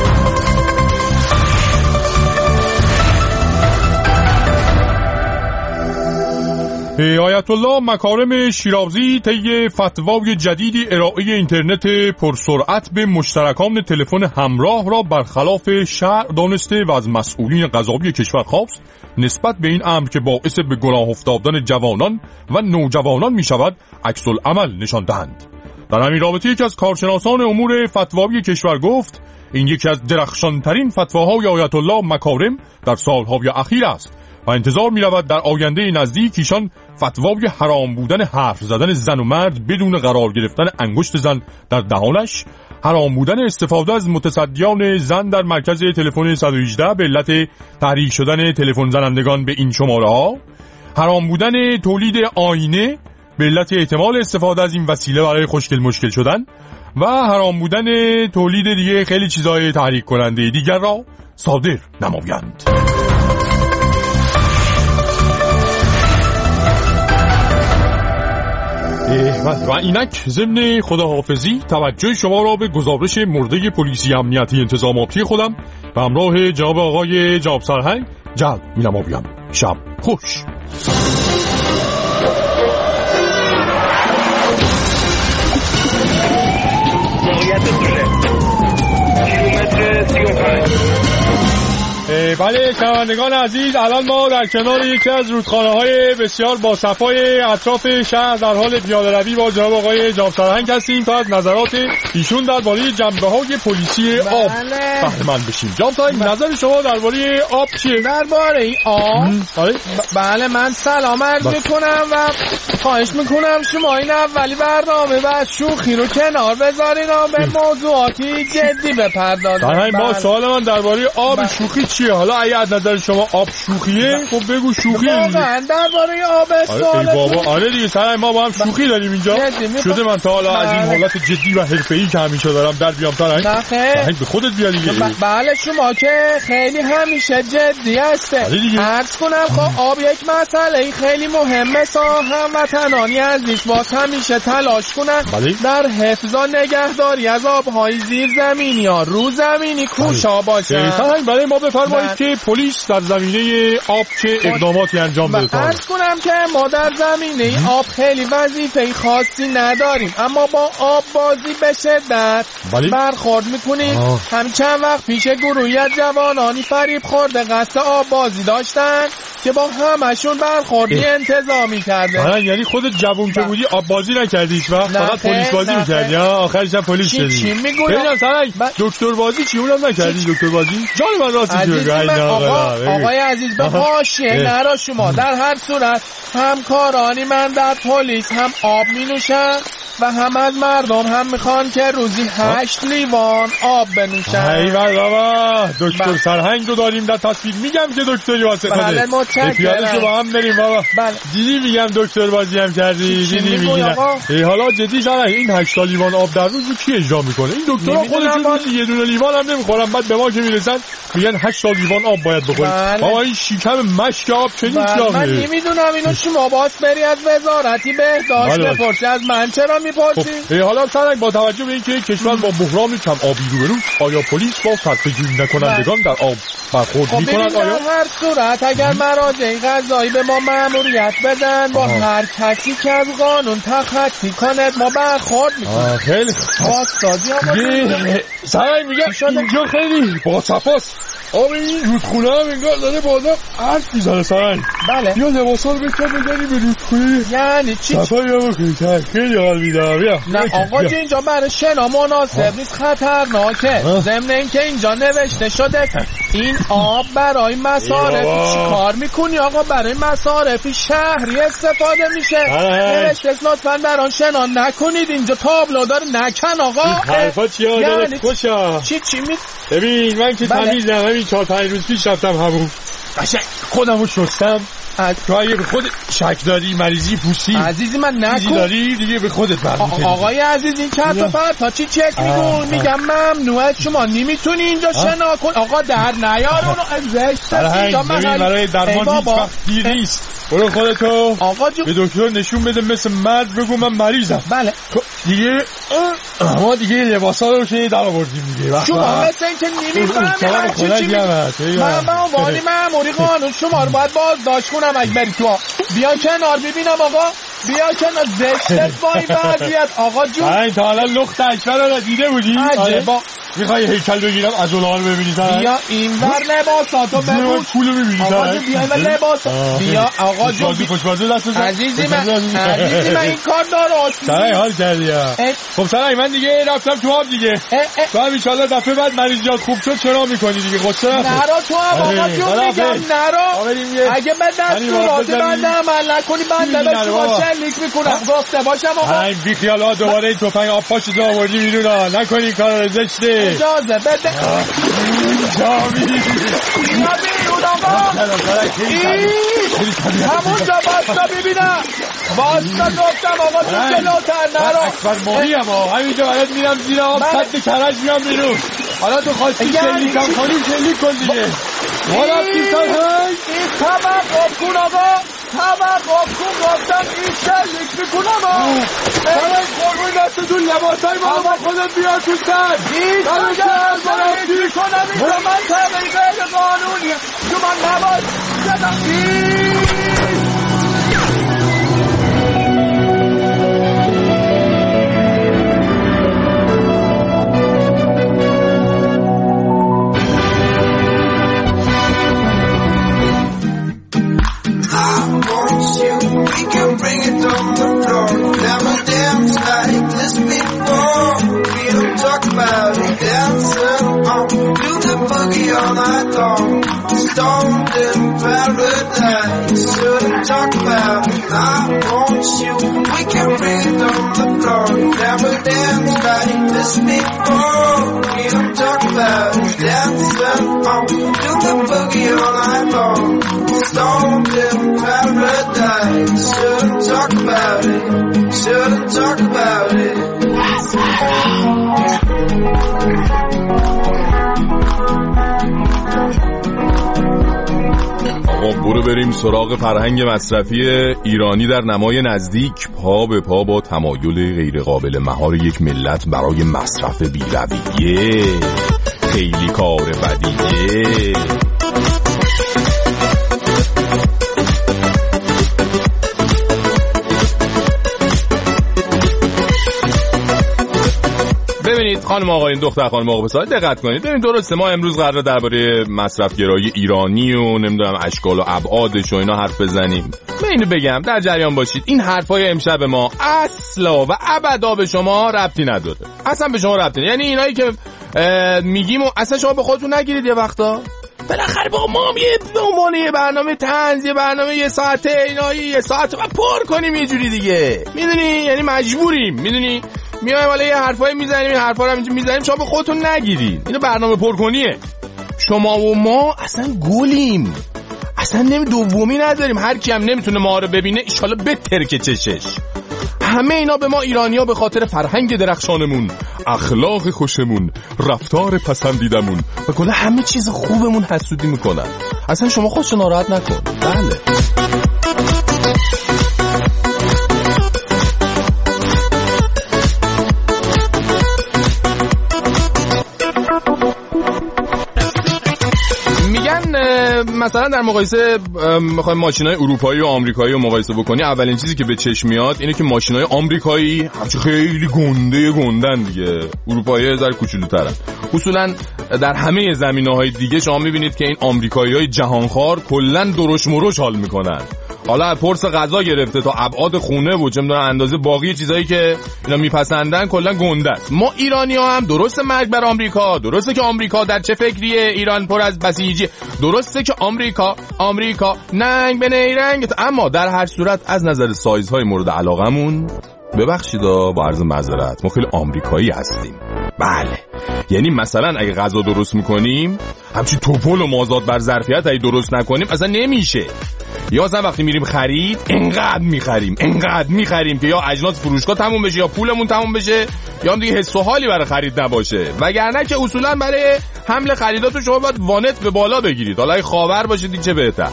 آیت الله مکارم شیرازی طی فتوای جدیدی ارائه اینترنت پرسرعت به مشترکان تلفن همراه را برخلاف شرع دانسته و از مسئولین قضایی کشور خواست نسبت به این امر که باعث به گناه افتادن جوانان و نوجوانان می شود عکس العمل نشان دهند. در همین رابطه یکی از کارشناسان امور فتوای کشور گفت این یکی از درخشانترین فتواهای آیت الله مکارم در سالهای اخیر است و انتظار می رود در آینده نزدیک ایشان فتوای حرام بودن حرف زدن زن و مرد بدون قرار گرفتن انگشت زن در دهانش، حرام بودن استفاده از متصدیان زن در مرکز تلفن صد و هجده به علت تحریک شدن تلفن زنندگان به این شماره ها، حرام بودن تولید آینه به علت احتمال استفاده از این وسیله برای خوشگل مشکل شدن و حرام بودن تولید دیگه خیلی چیزای تحریک کننده دیگر را صادر نمایند. و اینک ضمن خداحافظی توجه شما را به گزارش مرده پلیسی امنیتی انتظاماتی خودم به همراه جناب آقای جناب سرهنگ جلب می‌نمایم. شب خوش. بله شنوندگان عزیز، الان ما در کنار یکی از رودخانه‌های بسیار با صفای اطراف شهر در حال پیاده‌روی با جناب آقای جناب سرهنگ هستیم تا از نظرات ایشون درباره جنبه‌های پلیسی آب بهره‌مند بشیم. جناب سرهنگ، نظر شما درباره آب چیه؟ درباره این آب؟ بله من سلام عرض میکنم و خواهش میکنم شما این اولی برنامه و شوخی رو کنار بذارین و به موضوعاتی جدی بپردازید. ما سوال من درباره آب شوخی چیه؟ حالا اگه از نظر شما آب شوخیه خب بگو شوخیه. واقعا درباره آب سوال. ای بابا آره دیگه سرای ما با هم شوخی داریم اینجا. شده من تا حالا از این حالت جدی و حرفه‌ای که همیشه دارم در بیام سرای. نه به خودت بیا دیگه. بله شما که خیلی همیشه جدی هسته. عرض کنم خب آب یک مسئله خیلی مهمه تا هموطنانی عزیز باز همیشه تلاش کنن در حفظ و نگهداری از آب‌های زیرزمینی یا روزمینی کوشا باشن. برای ما بفرمایید که پلیس در زمینه آب چه اقداماتی انجام بده. عرض کنم که ما در زمینه آب خیلی وظیفه خاصی نداریم، اما با آب بازی به شدت برخورد میکنیم. همین چند وقت پیش گروهی از جوانانی فریب خورده قصد آب بازی داشتن که با همشون برخوردی انتظامی کرده. یعنی خودت جوون که بودی آب بازی نکردی و فقط پلیس بازی میکردی؟ آخرش هم پلیس شدی. چی میگویم؟ دکتر بازی چی اونم نکردی؟ دکتر بازی جان من راستی عزیز من آقا آقای عزیز به حاشیه نرا شما. در هر صورت همکارانی من در پلیس هم آب می نوشن و هم از مردم هم میخوان که روزی هشت لیوان آب بنوشن. ای بابا دکتر سرهنگ رو داریم در تصویر. میگم که دکتری واسه خودت. بله متشکرم. پیاده‌شو با هم بریم بابا. بله دیدی میگم دکتر بازی هم کردی. دیدی میگم ای حالا جدی سرهنگ این هشت لیوان آب در روز رو کی اجرا میکنه؟ این دکترها خودشون یه دونه لیوان هم نمیخورن، بعد به ما که میرسن میگن هشت لیوان آب باید بخورید. بابا این شکم مشک آب چه نیست؟ من نمیدونم اینو شما باز بری از وزارتی بهداشت بپرسی، از من چرا میپرسی؟ حالا سرنگ با توجه به اینکه کشور با بحران کم آبی روبروست، آیا پلیس با صرفه‌جویی نکنندگان در آب برخورد می‌کند؟ آیا در هر صورت اگر مراجع قضایی به ما مأموریت بدن با هر کسی که از قانون تخطی کند ما برخورد می‌کنیم. خیلی واسطادی ها سرنگ میگم اینجا خیلی با صفاست. آب این رودخونه هم انگار داره بالا حرف میزنه سرنگ. بله یا لباسا رو بکن بگری به رودخونه یعنی چی؟ صفایی هم بکنی خیلی حال میدم. نه آقا جو اینجا برای شنا مناسب نیست، خطرناکه. ضمن اینکه اینجا نوشته شده این آب برای مصارف چی کار میکنی آقا؟ برای مصارف شهری استفاده میشه. نوشته لطفا در آن شنا نکنید. اینجا تابلو داره نکن آقا. حرفا چی ها داره خوشا چی چی می ببین من که تمیزم همین چهار پنج روز پیش رفتم همون قشنگ خودم رو شستم. تو اگه به خود شک داری مریضی پوستی عزیزی من نکن داری دیگه به خودت برمی‌کنی. آقای عزیز این کارت و فرتا چی چک میگون؟ میگم ممنوعه شما نمیتونی اینجا شنا کن. آقا در نیار اونو زشت اینجا محل برای درمان هیچ وقت دیر نیست. برو خودتو آقا جو به دکتر نشون بده مثل مرد بگو من مریضم. بله دیگه ما دیگه لباسا رو که در آوردیم دیگه. شما مثل اینکه نمیفهمی چی چی من با عنوان مأموری قانون شما رو باید بازداشت کنم. اگه بری تو بیا کنار ببینم آقا بیا کنار زشتت با این وضعیت. آقا جون این تا حالا لخت اکبر رو دیده بودی؟ عجبا میخوای هیکل بگیرم از اولار ببینی سرم؟ بیا این ور لباساتو ببوش پولو میبینی سرم؟ آقا جون بیا این ور لباسا بیا آقا جون خوشبازو دست بزن عزیزی من عزیزی من این کار داره سرای حال کردی خب سرای من دیگه رفتم تو آب دیگه. تو هم ایشالله دفعه بعد مریضیات خوب شد چرا میکنی دیگه قصه نخور. نرا تو هم آقا جون میگم نرا اگه به دستورات بنده عمل نکنی بنده به شما شلیک میکنم. گفته باشم آقا این بی خیال ها دوباره این توفنگ آب پاشو آوردی بیرون ها نکنی کار رو زشته. اجازه بده جاوید اون آقا همونجا باستا ببینم باستا گفتم آقا تو جلوتر نرو اکبر ماهی هم همینجا برات میرم زیر آب صد کرج میام بیرون حالا تو خواستی شلیک هم کنی شلیک کن دیگه حالا بیتار های این طبق آبکون آقا طبق آبکون گفتم این شلیک میکنم آقا برای قربون دستتون لباسای ما با خودت بیار تو سر این طبق شلیک میکنم اینجا من طبقی غیر قانونیه تو من نباید زدم We can bring it on the floor. Never danced like this before. We don't talk about it. Dancing on, do the boogie all night long. Stoned in paradise. Shouldn't talk about it. I want you. We can bring it on the floor. Never danced like this before. We don't talk about it. Dancing on, do the boogie all night long. Stoned in paradise. Shouldn't talk about it. Shouldn't talk about it. آقا برو بریم سراغ فرهنگ مصرفی ایرانی در نمای نزدیک، پا به پا با تمایل غیر قابل مهار یک ملت برای مصرف بی‌رویه. خیلی کار بدیه. ببینید خانم آقایون دختر خانم آقا پسر دقت کنید. ببین درسته ما امروز قراره درباره مصرف گرایی ایرانی و نمیدونم اشکال و ابعادش و اینا حرف بزنیم. من اینو بگم در جریان باشید، این حرفای امشب ما اصلا و ابدا به شما ربطی نداره. اصلا به شما ربطی نداره. یعنی اینایی که میگیم و اصلا شما به خودتون نگیرید. یه وقتا بالاخره با ما هم یه عنوان یه برنامه طنز، یه برنامه یه ساعته اینایی یه ساعت و پر کنیم یه جوری دیگه، میدونی؟ یعنی مجبوریم، میدونی؟ میایم والا یه حرفایی میزنیم، این حرفا رو همینجوری میزنیم، شما به خودتون نگیرید. اینو برنامه پرکنیه. شما و ما اصلا گلیم، اصلا نمی دومی نداریم. هر کی هم نمیتونه ما رو ببینه ان شاءالله بترکه چشش. همه اینا به ما ایرانی‌ها به خاطر فرهنگ درخشانمون، اخلاق خوشمون، رفتار پسندیدمون و کلا همه چیز خوبمون حسودی میکنن. اصلا شما خودت ناراحت نکن. بله مثلا در مقایسه میخوایم ماشینای اروپایی و آمریکایی رو مقایسه بکنی، اولین چیزی که به چشم میاد اینه که ماشینای آمریکایی هرچی خیلی گنده گندن دیگه، اروپایی‌ها ذره کوچولوترن. اصولا در همه زمینه‌های دیگه شما میبینید که این آمریکایی‌های جهانخوار کلا درش مرش حال میکنن. حالا پرس غذا گرفته تا ابعاد خونه و چه میدونم اندازه باقی چیزایی که اینا میپسندن کلا گنده است. ما ایرانی‌ها هم درسته مرگ بر آمریکا، درسته که آمریکا در چه فکریه، ایران پر از بسیجی، درسته که آمریکا آمریکا ننگ به نیرنگ، اما در هر صورت از نظر سایزهای مورد علاقمون ببخشید با عرض معذرت ما خیلی آمریکایی هستیم. بله یعنی مثلا اگه غذا درست میکنیم همچین توپل و مازاد بر ظرفیت اگه درست نکنیم اصلا نمیشه. یا مثلا وقتی میریم خرید انقدر میخریم انقدر میخریم که یا اجناس فروشگاه تموم بشه یا پولمون تموم بشه یا هم دیگه حس و حالی برای خرید نباشه، وگرنه که اصولا برای حمل خریداتون شما باید وانت به بالا بگیرید. حالا اگه خاور باشید این چه بهتر.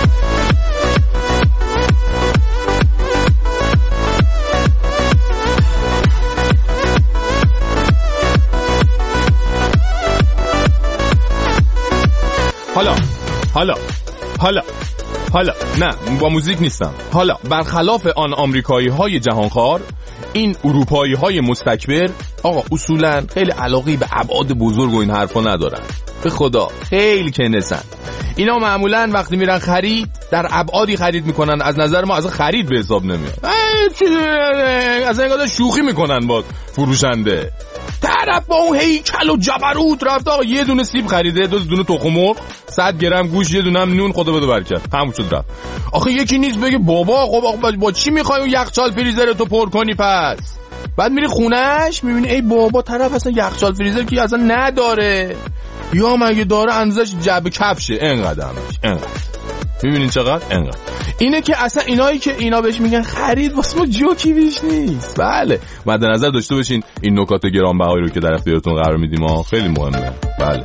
حالا حالا حالا حالا نه با موزیک نیستم. حالا برخلاف آن آمریکایی های جهانخوار، این اروپایی های مستکبر آقا اصولا خیلی علاقی به ابعاد بزرگ و این حرفا ندارن. به خدا خیلی کنسن. اینا معمولا وقتی میرن خرید در ابعادی خرید میکنن از نظر ما از خرید به حساب نمیاد. از اینقدر شوخی میکنن با فروشنده. طرف با اون هیکل و جبروت رفت آقا یه دونه سیب خریده، دو دونه تخم مرغ، صد گرم گوشت، یه دونه هم نون، خدا بده برکت، همون شد رفت. آخه یکی نیست بگه بابا خب آقا با چی میخوای اون یخچال فریزر تو پر کنی؟ پس بعد میری خونهش میبینی ای بابا طرف اصلا یخچال فریزر کی اصلا نداره، یا مگه داره اندازش جعبه کفشه، اینقدر همش اینقدر. میبینین چقدر؟ اینقدر. اینه که اصلا اینایی که اینا بهش میگن خرید واسه ما جوکی بیش نیست. بله مد نظر داشته باشین این نکات گرانبهایی رو که در اختیارتون قرار میدیم ها، خیلی مهمه. بله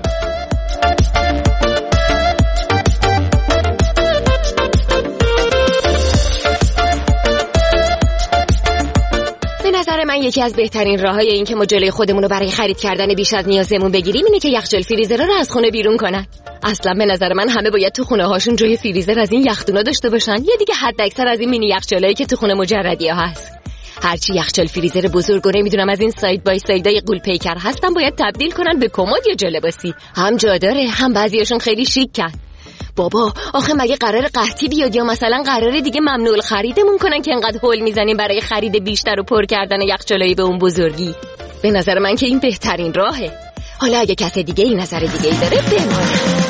نظر من یکی از بهترین راههای این که ما جلوی خودمون رو برای خرید کردن بیش از نیازمون بگیریم اینه که یخچال فریزر رو از خونه بیرون کنن. اصلا به نظر من همه باید تو خونه هاشون جای فریزر از این یخدونا داشته باشن، یا دیگه حد اکثر از این مینی یخچالایی که تو خونه مجردی ها هست. هرچی یخچال فریزر بزرگ و نمیدونم از این ساید بای سایدای قول پیکر هستن باید تبدیل کنن به کمد یا جالباسی. هم جا داره، هم بعضیاشون خیلی شیکن. بابا آخه مگه قرار قحطی بیاد یا مثلا قراره دیگه ممنوع خریدمون کنن که انقدر هول میزنیم برای خرید بیشتر و پر کردن یخچالایی به اون بزرگی؟ به نظر من که این بهترین راهه. حالا اگه کس دیگه این نظر دیگه ای داره بمونه.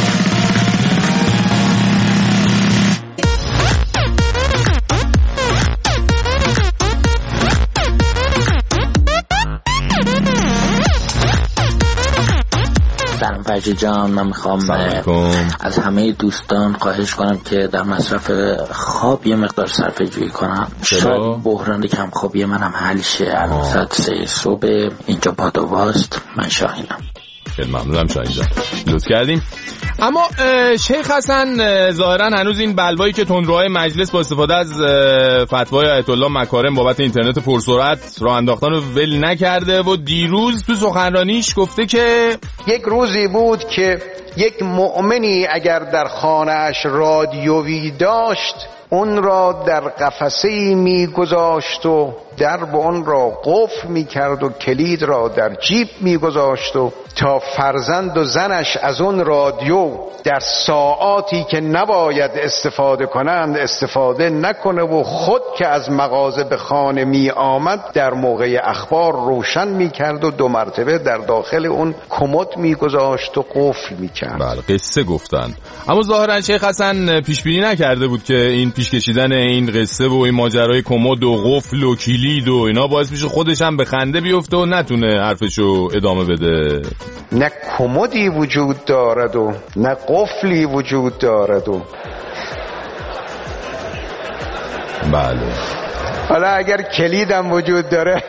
فرجی جان من میخوام از همه دوستان خواهش کنم که در مصرف خواب یه مقدار صرفه جویی کنم. شاید بحران کم خوابی منم حل شه. الان ساعت سه صبح اینجا پادواست. من شاهینم. خیلی ممنونم شاهین جان، لطف کردیم. اما شیخ حسن ظاهرا هنوز این بلوایی که تندروهای مجلس با استفاده از فتوای آیت الله مکارم بابت اینترنت پرسرعت راه انداختن رو ول نکرده و دیروز تو سخنرانیش گفته که یک روزی بود که یک مؤمنی اگر در خانه‌اش رادیویی داشت اون را در قفسه‌ای می‌گذاشت و درب اون را قفل می‌کرد و کلید را در جیب می‌گذاشت و تا فرزند و زنش از اون رادیو در ساعاتی که نباید استفاده کنند استفاده نکنه و خود که از مغازه به خانه می آمد در موقع اخبار روشن می‌کرد و دو مرتبه در داخل اون کمد می‌گذاشت و قفل می‌کرد. بله قصه گفتن. اما ظاهرا شیخ حسن پیش بینی نکرده بود که این پیش کشیدن این قصه و این ماجرای کمد و قفل و کلید و اینا باعث میشه خودش هم به خنده بیفته و نتونه حرفشو ادامه بده. نه کمدی وجود دارد و نه قفلی وجود دارد و بله حالا اگر کلیدم وجود داره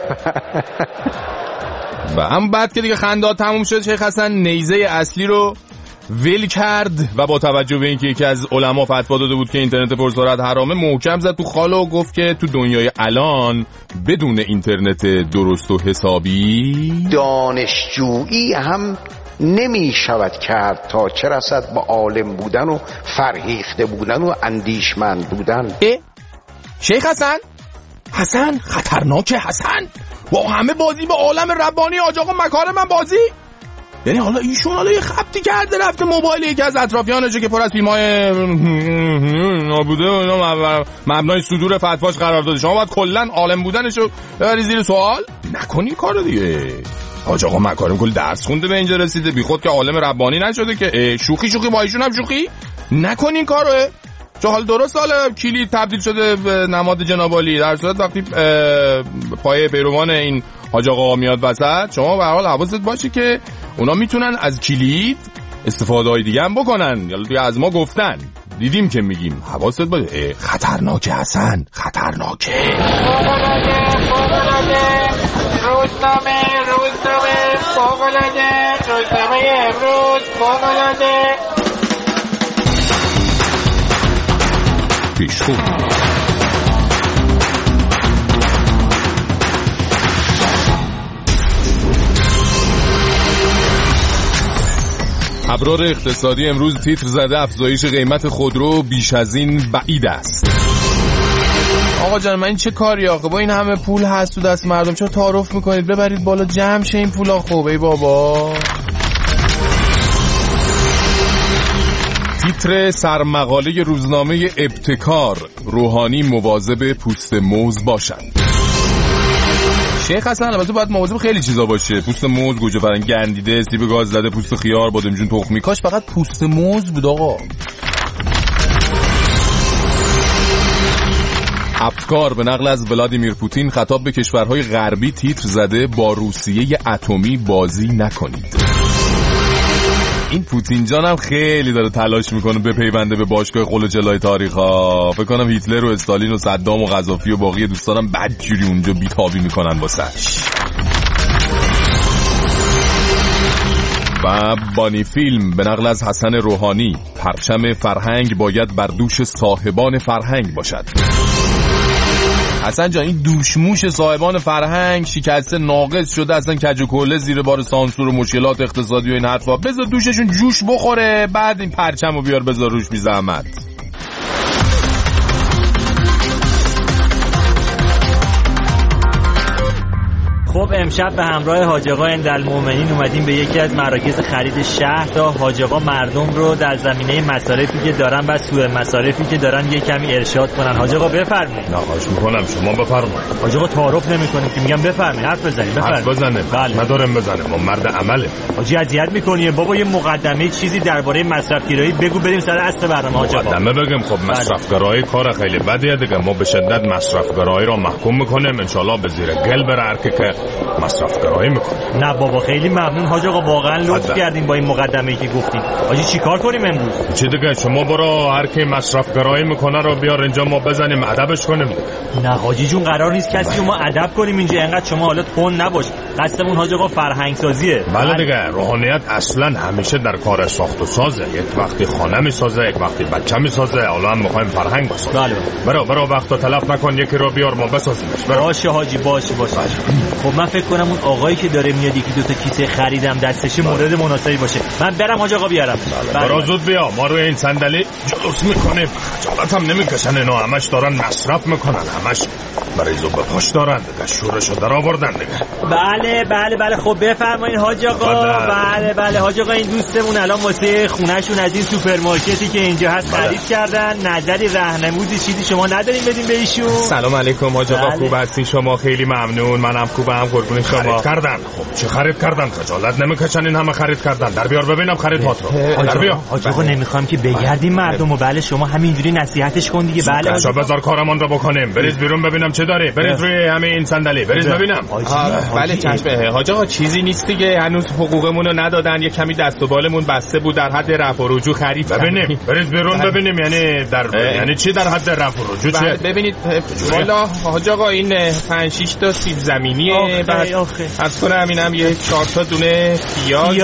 و هم بعد که دیگه خنده تموم شد شیخ حسن نیزه اصلی رو ول کرد و با توجه به اینکه یکی از علما فتوا داده بود که اینترنت پرسرعت حرامه محکم زد تو خاله و گفت که تو دنیای الان بدون اینترنت درست و حسابی دانشجویی هم نمی شود کرد تا چه رسد با عالم بودن و فرهیخته بودن و اندیشمند بودن. اه؟ شیخ حسن حسن خطرناکه. حسن با همه بازی به عالم ربانی حاج آقا مکارم من بازی، یعنی حالا ایشون حالا یه خبتی کرده رفته موبایل یکی از اطرافیانشه که پر از فیلم‌های نابوده و اینا مبنای صدور فتواش قرار داده، شما باید کلا عالم بودنشو ببری زیر سوال؟ نکنی کارو دیگه. حاج آقا مکارم کل درس خونده به اینجا رسیده، بیخود که عالم ربانی نشده که شوخی شوخی با ایشون هم شوخی نکنین کارو. چون حال درست حالا کلید تبدیل شده به نماد جناب عالی، در صورت وقتی پای پیروان این حاج آقا میاد وسط شما به هر حال حواست باشه که اونا میتونن از کلید استفاده های دیگه هم بکنن. یالا توی از ما گفتن دیدیم که میگیم حواست باشه. خطرناکه حسن، خطرناکه. روزنامه روزنامه فوق‌العاده روزنامه امروز فوق‌العاده پیش خوب ابرار اقتصادی امروز تیتر زده افزایش قیمت خودرو بیش از این بعید است. آقا جان من این چه کاری آخه با این همه پول هست تو دست مردم چرا تعارف میکنید؟ ببرید بالا جمع شه این پولا. خوبه ای بابا. تیتر سرمقاله روزنامه ابتکار: روحانی مواظب پوست موز باشد. شیخ حسن البته باید مواظب خیلی چیزا باشه. پوست موز، گوجه فرنگی گندیده، سیب گاز زده، پوست خیار، بادمجون تخمی. کاش فقط پوست موز بود آقا. افکار به نقل از ولادیمیر پوتین خطاب به کشورهای غربی تیتر زده با روسیه اتمی بازی نکنید. این پوتین جانم خیلی داره تلاش میکنه بپیونده به باشگاه قلوچلای تاریخ ها. فکر کنم هیتلر و استالین و صدام و قذافی و باقی دوستانم بدجوری اونجا بیتابی میکنن واسش. و بانی فیلم به نقل از حسن روحانی، پرچم فرهنگ باید بر دوش صاحبان فرهنگ باشد. حسن جان این دوشموش صاحبان فرهنگ شکسته ناقص شده، اصلا کج و کوله زیر بار سانسور و مشکلات اقتصادی و این حرفا. بذار دوششون جوش بخوره، بعد این پرچمو بیار بذار روش بی زحمت. خب امشب به همراه حاج آقا عندالمؤمنین اومدیم به یکی از مراکز خرید شهر تا حاج آقا مردم رو در زمینه مصارفی که دارن و سوء مصارفی که دارن یه کمی ارشاد کنن. حاج آقا بفرمایید. نخواهش میکنم شما بفرمایید. حاج آقا تعارف نمیکنیم که میگم بفرمایید، حرف بزنید. حرف بزنه. بله. ندارم بزنه، ما مرد عمله. حاجی اذیت میکنی بابا، یه مقدمه چیزی درباره مصرفگرایی بگو بریم سر اصل برنامه. حاج آقا مقدمه بگم. خب مصرفگرایی کار خیلی بدیه دیگه. ما به شدت مصرفگرایی رو محکوم میکنیم، ان شاءالله به زیر گل بره هر که مصرف گرایی میکنه. نه بابا خیلی ممنون حاج آقا، واقعا لطف کردین با این مقدمه‌ای که گفتین. حاجی چیکار کنیم امروز؟ چی دیگه؟ شما برو هر کی مصرف گرایی میکنه رو بیار اینجا ما بزنیم ادبش کنیم. نه حاجی جون قرار نیست کسی رو ما ادب کنیم اینجا، اینقدر شما حالت تون نباش. قصدمون حاج آقا فرهنگ سازیه. بله دیگه، روحانیت اصلا همیشه در کار ساخت و سازه. یک وقتی خانه میسازه، یک وقتی بچه میسازه، حالا هم میخوایم فرهنگ بسازیم. بله. برو برو وقتو تلف نکن، یکی رو بیار ما بسازیمش. باشه حاجی باشه باشه. خب من فکر کنم اون آقایی که داره میاد یکی دو تا کیسه خریدم دستش مورد مناسبی باشه. من برم حاج آقا بیارم. بله. برو زود بیا، ما روی این صندلی جلوس میکنیم. خجالت هم نمیکشن اینا، همش دارن مصرف میکنن، همش مریضو به پاش دارن دیگه، شورشو در آوردن دیگه. بله بله بله خب بفرمایید حاج آقا. بله بله حاج آقا این دوستمون الان واسه خونهشون از این سوپرمارکتی که اینجا هست خرید کردن. نظری راهنمودی چیزی شما ندارین بدین به ایشون؟ سلام علیکم حاج آقا. خوب هستین شما؟ خیلی ممنون، منم خوبم قربون شما. خرید کردن. خب چه خرید کردن؟ خجالت نمیکشن این همه خرید کردن. در بیار ببینم خریدات رو. در بیار. حاج آقا نمیخوام که بگردیم مردمو. بله شما همینجوری نصیحتش کن دیگه. بله بچا بذار کارمان رو بکنیم. بریز بیرون ببینم چه داره. بریز روی همه این صندلی. بریز ببینم. بله چشمه حاج آقا، چیزی نیست دیگه، هنوز حقوقمون رو ندادن، یه کمی دست و بالمون بسته بود، در حد رفع و رجوع خرید. ببینیم بریز بیرون ببینیم یعنی در یعنی چی در حد رفع و رجوع چه؟ ببینید والا حاج آقا این پنج شش تا سیب زمینیه، بعد از کنم اینم یه چهار تا دونه پیاز.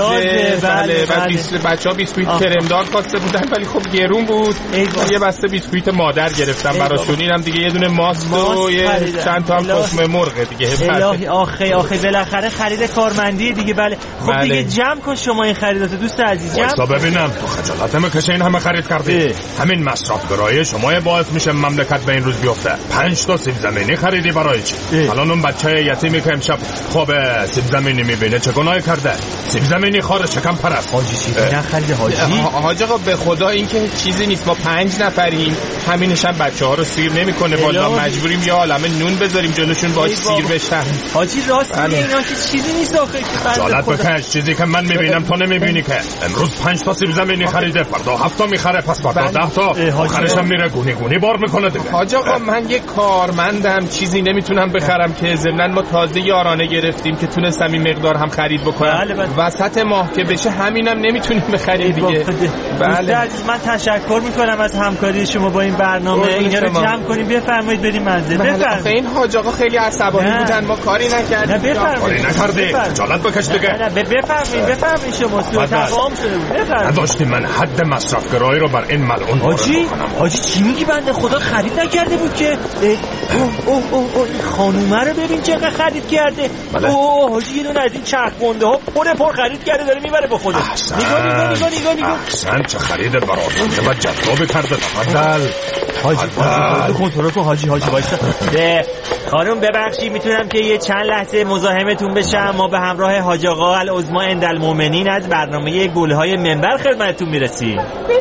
بله بعد بچه‌ها بیسکویت کرمدار خواسته بودن ولی خب گرون بود، یه بسته بیسکویت مادر گرفتم براشون. اینم دیگه یه دونه ماست و یه چند تا هم تخم مرغ دیگه. الهی آخه آخه بالاخره خرید کارمندی دیگه. بله خب بله. دیگه جمع کن شما این خریدات دوست عزیز، جمع تا ببینم. تو خجالت نمیکشه این همه خرید کردی؟ همین مصرف گرایی شما باعث میشه مملکت به این روز بیفته. پنج تا سیب زمینی خریدی برای چی؟ الان اون بچه یتیمی که امشب خواب سیب زمینی میبینه چه گناهی کرده؟ سیب زمینی خار شکم پرست. حاجی چیزی نخریده حاجی؟ حاج آقا به خدا این که چیزی نیست، ما پنج نفریم، همینش هم بچه‌ها رو سیر نمیکنه، والا مجبوریم یه عالمه نون بذاریم جلوشون باش سیر بشن. حاجی راست میگه، اینا که چیزی نیست آخه که جالت بکش. چیزی که من میبینم تو نمیبینی که. امروز پنج تا سیب زمینی خریده، فردا هفت تا میخره، پس فردا ده تا، آخرش هم میره گونی گونی بار میکنه دیگه. حاج آقا من یه کارمندم، چیزی نمیتونم بخرم که ضمناً ما تازه یارانه گرفتیم که تونستم این مقدار هم خرید بکنم. وسط ماه که بشه همینم نمیتونیم بخریم دیگه. بله عزیز من تشکر میکنم از همکاری شما با این برنامه. اینا رو جمع کنیم بفرمایید بریم منزل. بفرمایید. این حاج آقا خیلی عصبانی بودن، ما کاری نکردیم. نه بفرمایید. کاری نکردی. جالت بکش دیگه. نه بفرمایید بفرمایید شما سوء تفاهم شده بود. بفرمایید. نداشتی من حد مصرف گرایی رو بر این ملعون حاجی حاجی چی میگی؟ بنده خدا خرید نکرده بود که. اوه اوه اوه این خانومه رو ببین چقدر خرید کرده. اوه حاجی یه دونه از این چرخ گنده ها پر پر خرید کرده داره میبره با خودش. نگاه نگاه نگاه نگاه احسن چه خرید براسنده و جذاب کرده. تفضل حاجی حاجی کنترل کن حاجی حاجی وایسا. خانم ببخشید میتونم که یه چند لحظه مزاحمتون بشم؟ ما به همراه حاج آقا العظما عند المؤمنین از برنامه گلهای منبر خدمتتون میرسیم.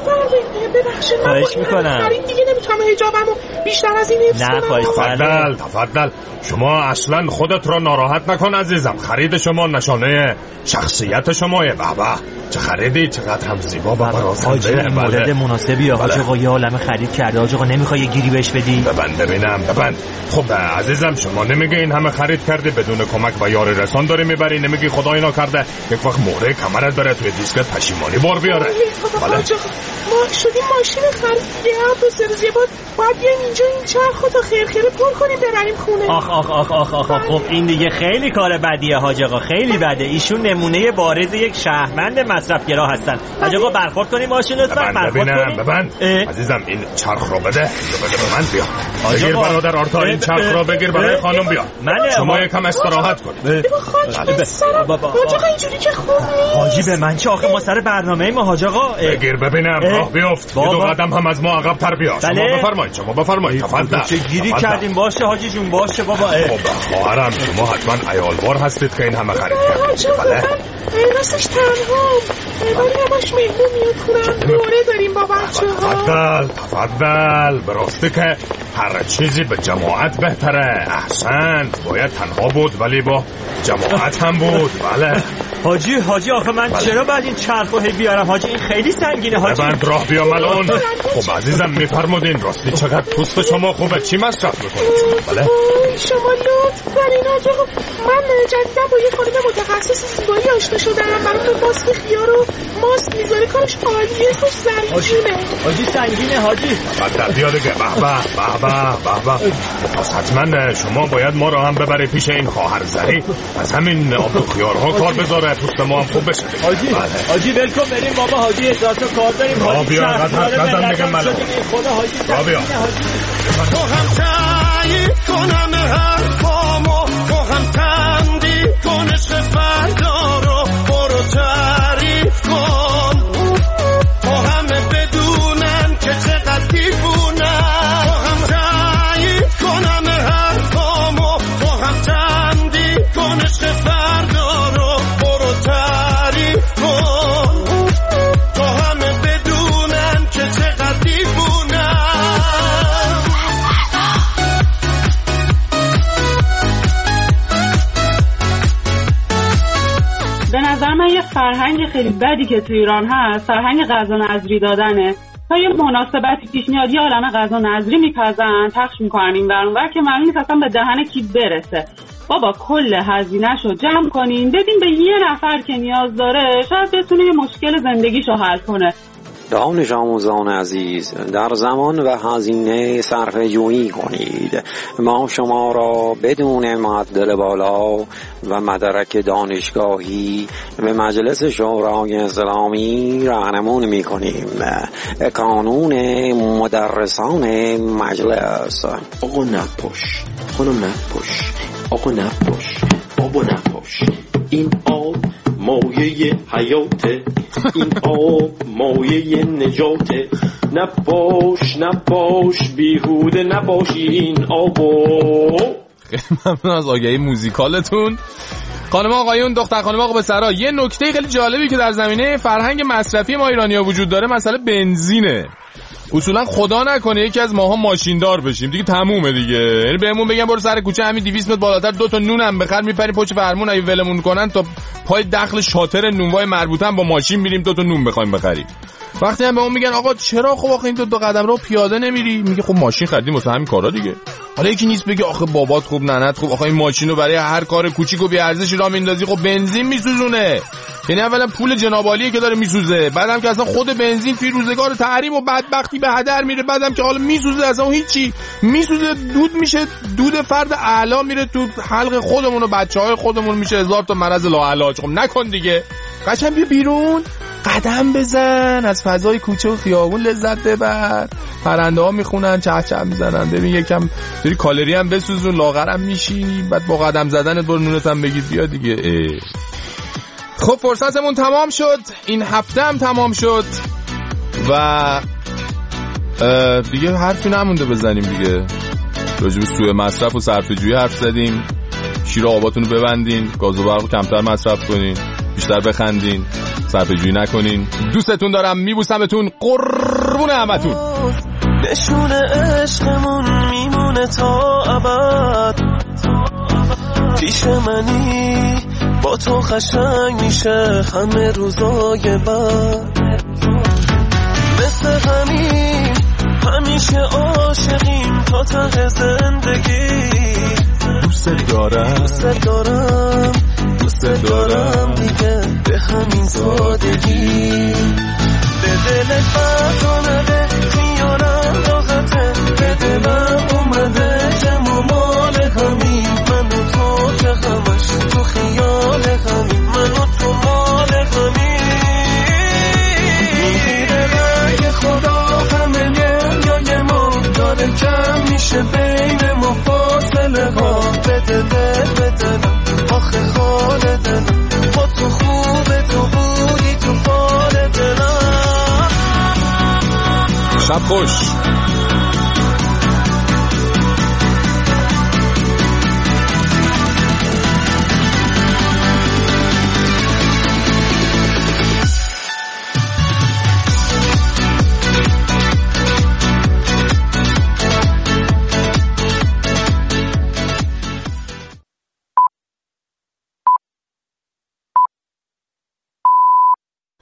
ببخشید خواهش میکنم. خرید دیگه نمیتونم حجابمو بیشتر از این حفظ نه خواهش. تفضل تفضل. شما اصلا خودت رو ناراحت نکن عزیزم. خرید شما نشانه شخصیت شماه. بابا چه خریدی، چقدر هم زیبا و برازنده. این مورد مناسبی حاج آقا، یه عالمه خرید کرده. حاج آقا نمیخوای یه گیری بهش بدی؟ ببند ببینم ببند. خب عزیزم شما نمیگی این همه خرید کردی بدون کمک و یار رسان داری میبری؟ نمیگی خدا اینا کرده یک وقت مهره کمرت بره توی دیسکت پشیمانی بار بیاره؟ بله ما شدیم ماشین خرید دو سه روز یه بار باید بیایم اینجا این چرخو تا خیر خیره پر کنیم ببریم خونه. آخ آخ آخ آخ آخ آخ. خب این دیگه خیلی کار بدیه حاج آقا، خیلی بده. ایشون نمونه بارز یک شهروند مصرفگرا هستن. حاج آقا برخورد کنیم ماشین لطفا. برخورد کنیم. ببند عزیزم این چرخ رو بده. بده به من بیا. بگیر برادر آرتا این چرخ رو بگیر برای خانم بیا. شما یکم استراحت کنید. خاک سرم حاج آقا اینجوری که خوب نیست. حاجی به من چه آخه ما سر برنامه ما حاج آقا. بگیر ببینم راه بیفت. یه دو قدم هم از ما عقب تر بیا. شما بفرمایید شما بفرمایید. تفضل. چه گیری کردیم باشه حاجی جون باشه بابا. خب خواهرم شما حتما عیالوار هستید که این همه خرید کردید. بله راستش تنها ولی همش مهمون میاد خونم دوره داریم با بچه ها. تفضل تفضل. براسته که هر چیزی به جماعت بهتره. احسنت. باید تنها بود ولی با جماعت هم بود. بله حاجی حاجی آخه من بله. چرا بعد این چرخو هی بیارم حاجی؟ این خیلی سنگینه حاجی. ببند راه بیا ملون. خب عزیزم میفرمودین راستی چقدر پوست شما خوبه. چی مصرف میکنید؟ بله شما لطف کنین حاجی. من جدیدا با یه خانم متخصص زیبایی آشنا شدم. براتون ماسک خیار و ماسک میذاره کارش عالیه. اسمش زنجیمه. حاجی سنگینه حاجی. بعد بیا دیگه. به به به به به. پس حتما شما باید ما رو هم ببری پیش این خواهر زری. از همین آب و خیارها کار بذاره پوست ما هم خوب بشه. حاجی حاجی ولکم بریم بابا. حاجی احساسو کار داریم. حاجی بیا قدر نزن دیگه ملو. خدا حاجی بیا تو هم تایید کنم حرفامو، تو هم تندی کن عشق فردا رو. برو تعریف کن تا همه بدونن که چقدر دیوونن. تو هم تایید کنم حرفامو، تو هم تندی کن عشق فردا رو. برو تعریف کن تا همه بدونن که چقدر دیوونن. به نظر من یه فرهنگ خیلی بدی که تو ایران هست فرهنگ غذا نظری دادنه. تا یه مناسبتی پیش میاد یه عالمه غذا نظری میپزن پخش میکنن این ور اونور که معلوم نیست اصلا به دهن کی برسه. بابا کل هزینه‌شو جمع کنین بدین به یه نفر که نیاز داره، شاید بتونه یه مشکل زندگیشو حل کنه. دانش آموزان عزیز، در زمان و هزینه صرفه جویی کنید. ما شما را بدون معدل بالا و مدرک دانشگاهی به مجلس شورای اسلامی راهنمون می‌کنیم. کانون مدرسان مجلس. آقا نپاش، خانم نپاش، آقا نپاش، بابا نپاش. این آب مایه حیاته، این آب مایه نجاته. نباش نباش بیهوده نباشی این آبو. خیلی ممنون از آگهی موزیکالتون. خانم آقایون، دختر خانم آقا پسرا، یه نکته خیلی جالبی که در زمینه فرهنگ مصرفی ما ایرانی‌ها وجود داره مسئله بنزینه. اصولا خدا نکنه یکی از ماها ماشیندار بشیم دیگه تمومه دیگه. یعنی بهمون بگن برو سر کوچه همین دویست متر بالاتر دو تا نون هم بخر میپریم پشت فرمون اگه ولمون کنن تا پای دخل شاطر نونوای مربوطه با ماشین میریم دو تا نون بخوایم بخریم. وقتی هم بهمون میگن آقا چرا خب آخه این دو, دو قدم رو پیاده نمیری؟ میگه خب ماشین خریدیم واسه همین کارا دیگه. حالا یکی نیست بگه آخه بابات خوب ننت خوب آخه این ماشینو برای هر کار کوچیک و بی ارزشی راه میندازی. خب بنزین میسوزونه. یعنی اولا پول جنابعالیه که داره میسوزه، بعدم که اصلا خود بنزین توی روزگار تحریم و بدبختی به هدر میره، بعدم که حالا میسوزه اصلا هیچی میسوزه دود میشه، دود فرد اعلا میره تو حلق خودمون و بچهای خودمون میشه هزار تا مرض لاعلاج. خب نکن دیگه. قشنگ بیا بیرون قدم بزن از فضای کوچه و خیابون لذت ببر. پرنده ها میخونن چه چه میزنن. ببین یکم داری کالری هم بسوزون لاغرم میشی، بعد با قدم زدنت برو نونت هم بگیر بیا دیگه. اه. خب فرصتمون تمام شد، این هفته هم تمام شد و دیگه حرفی نمونده بزنیم دیگه. راجب سوء مصرف و صرفه‌جویی حرف زدیم. شیر آباتون رو ببندین، گاز و برق کمتر مصرف کنین، بیشتر بخندین، صرفه‌جویی نکنین. دوستتون دارم، میبوسمتون، قربون همتون. نشون عشقمون میمونه تا ابد، پیش منی با تو قشنگ میشه همه روزای بعد. مثل همین همیشه عاشقیم تا ته زندگی. دوست دارم دوست دارم دوست دارم دیگه به همین سادگی. به دلت فردا نده خیالم راحته، به دلم اومده که ما مال همین. من و تو که همش تو خیال همین، من و تو مال همین. میگیره رنگ خدا همه گریای ما، داره کم میشه بین ما فاصله ها. بده دل بدنم آخه حال دلم، با تو خوبه تو بودی تو فال دلم. شب خوش.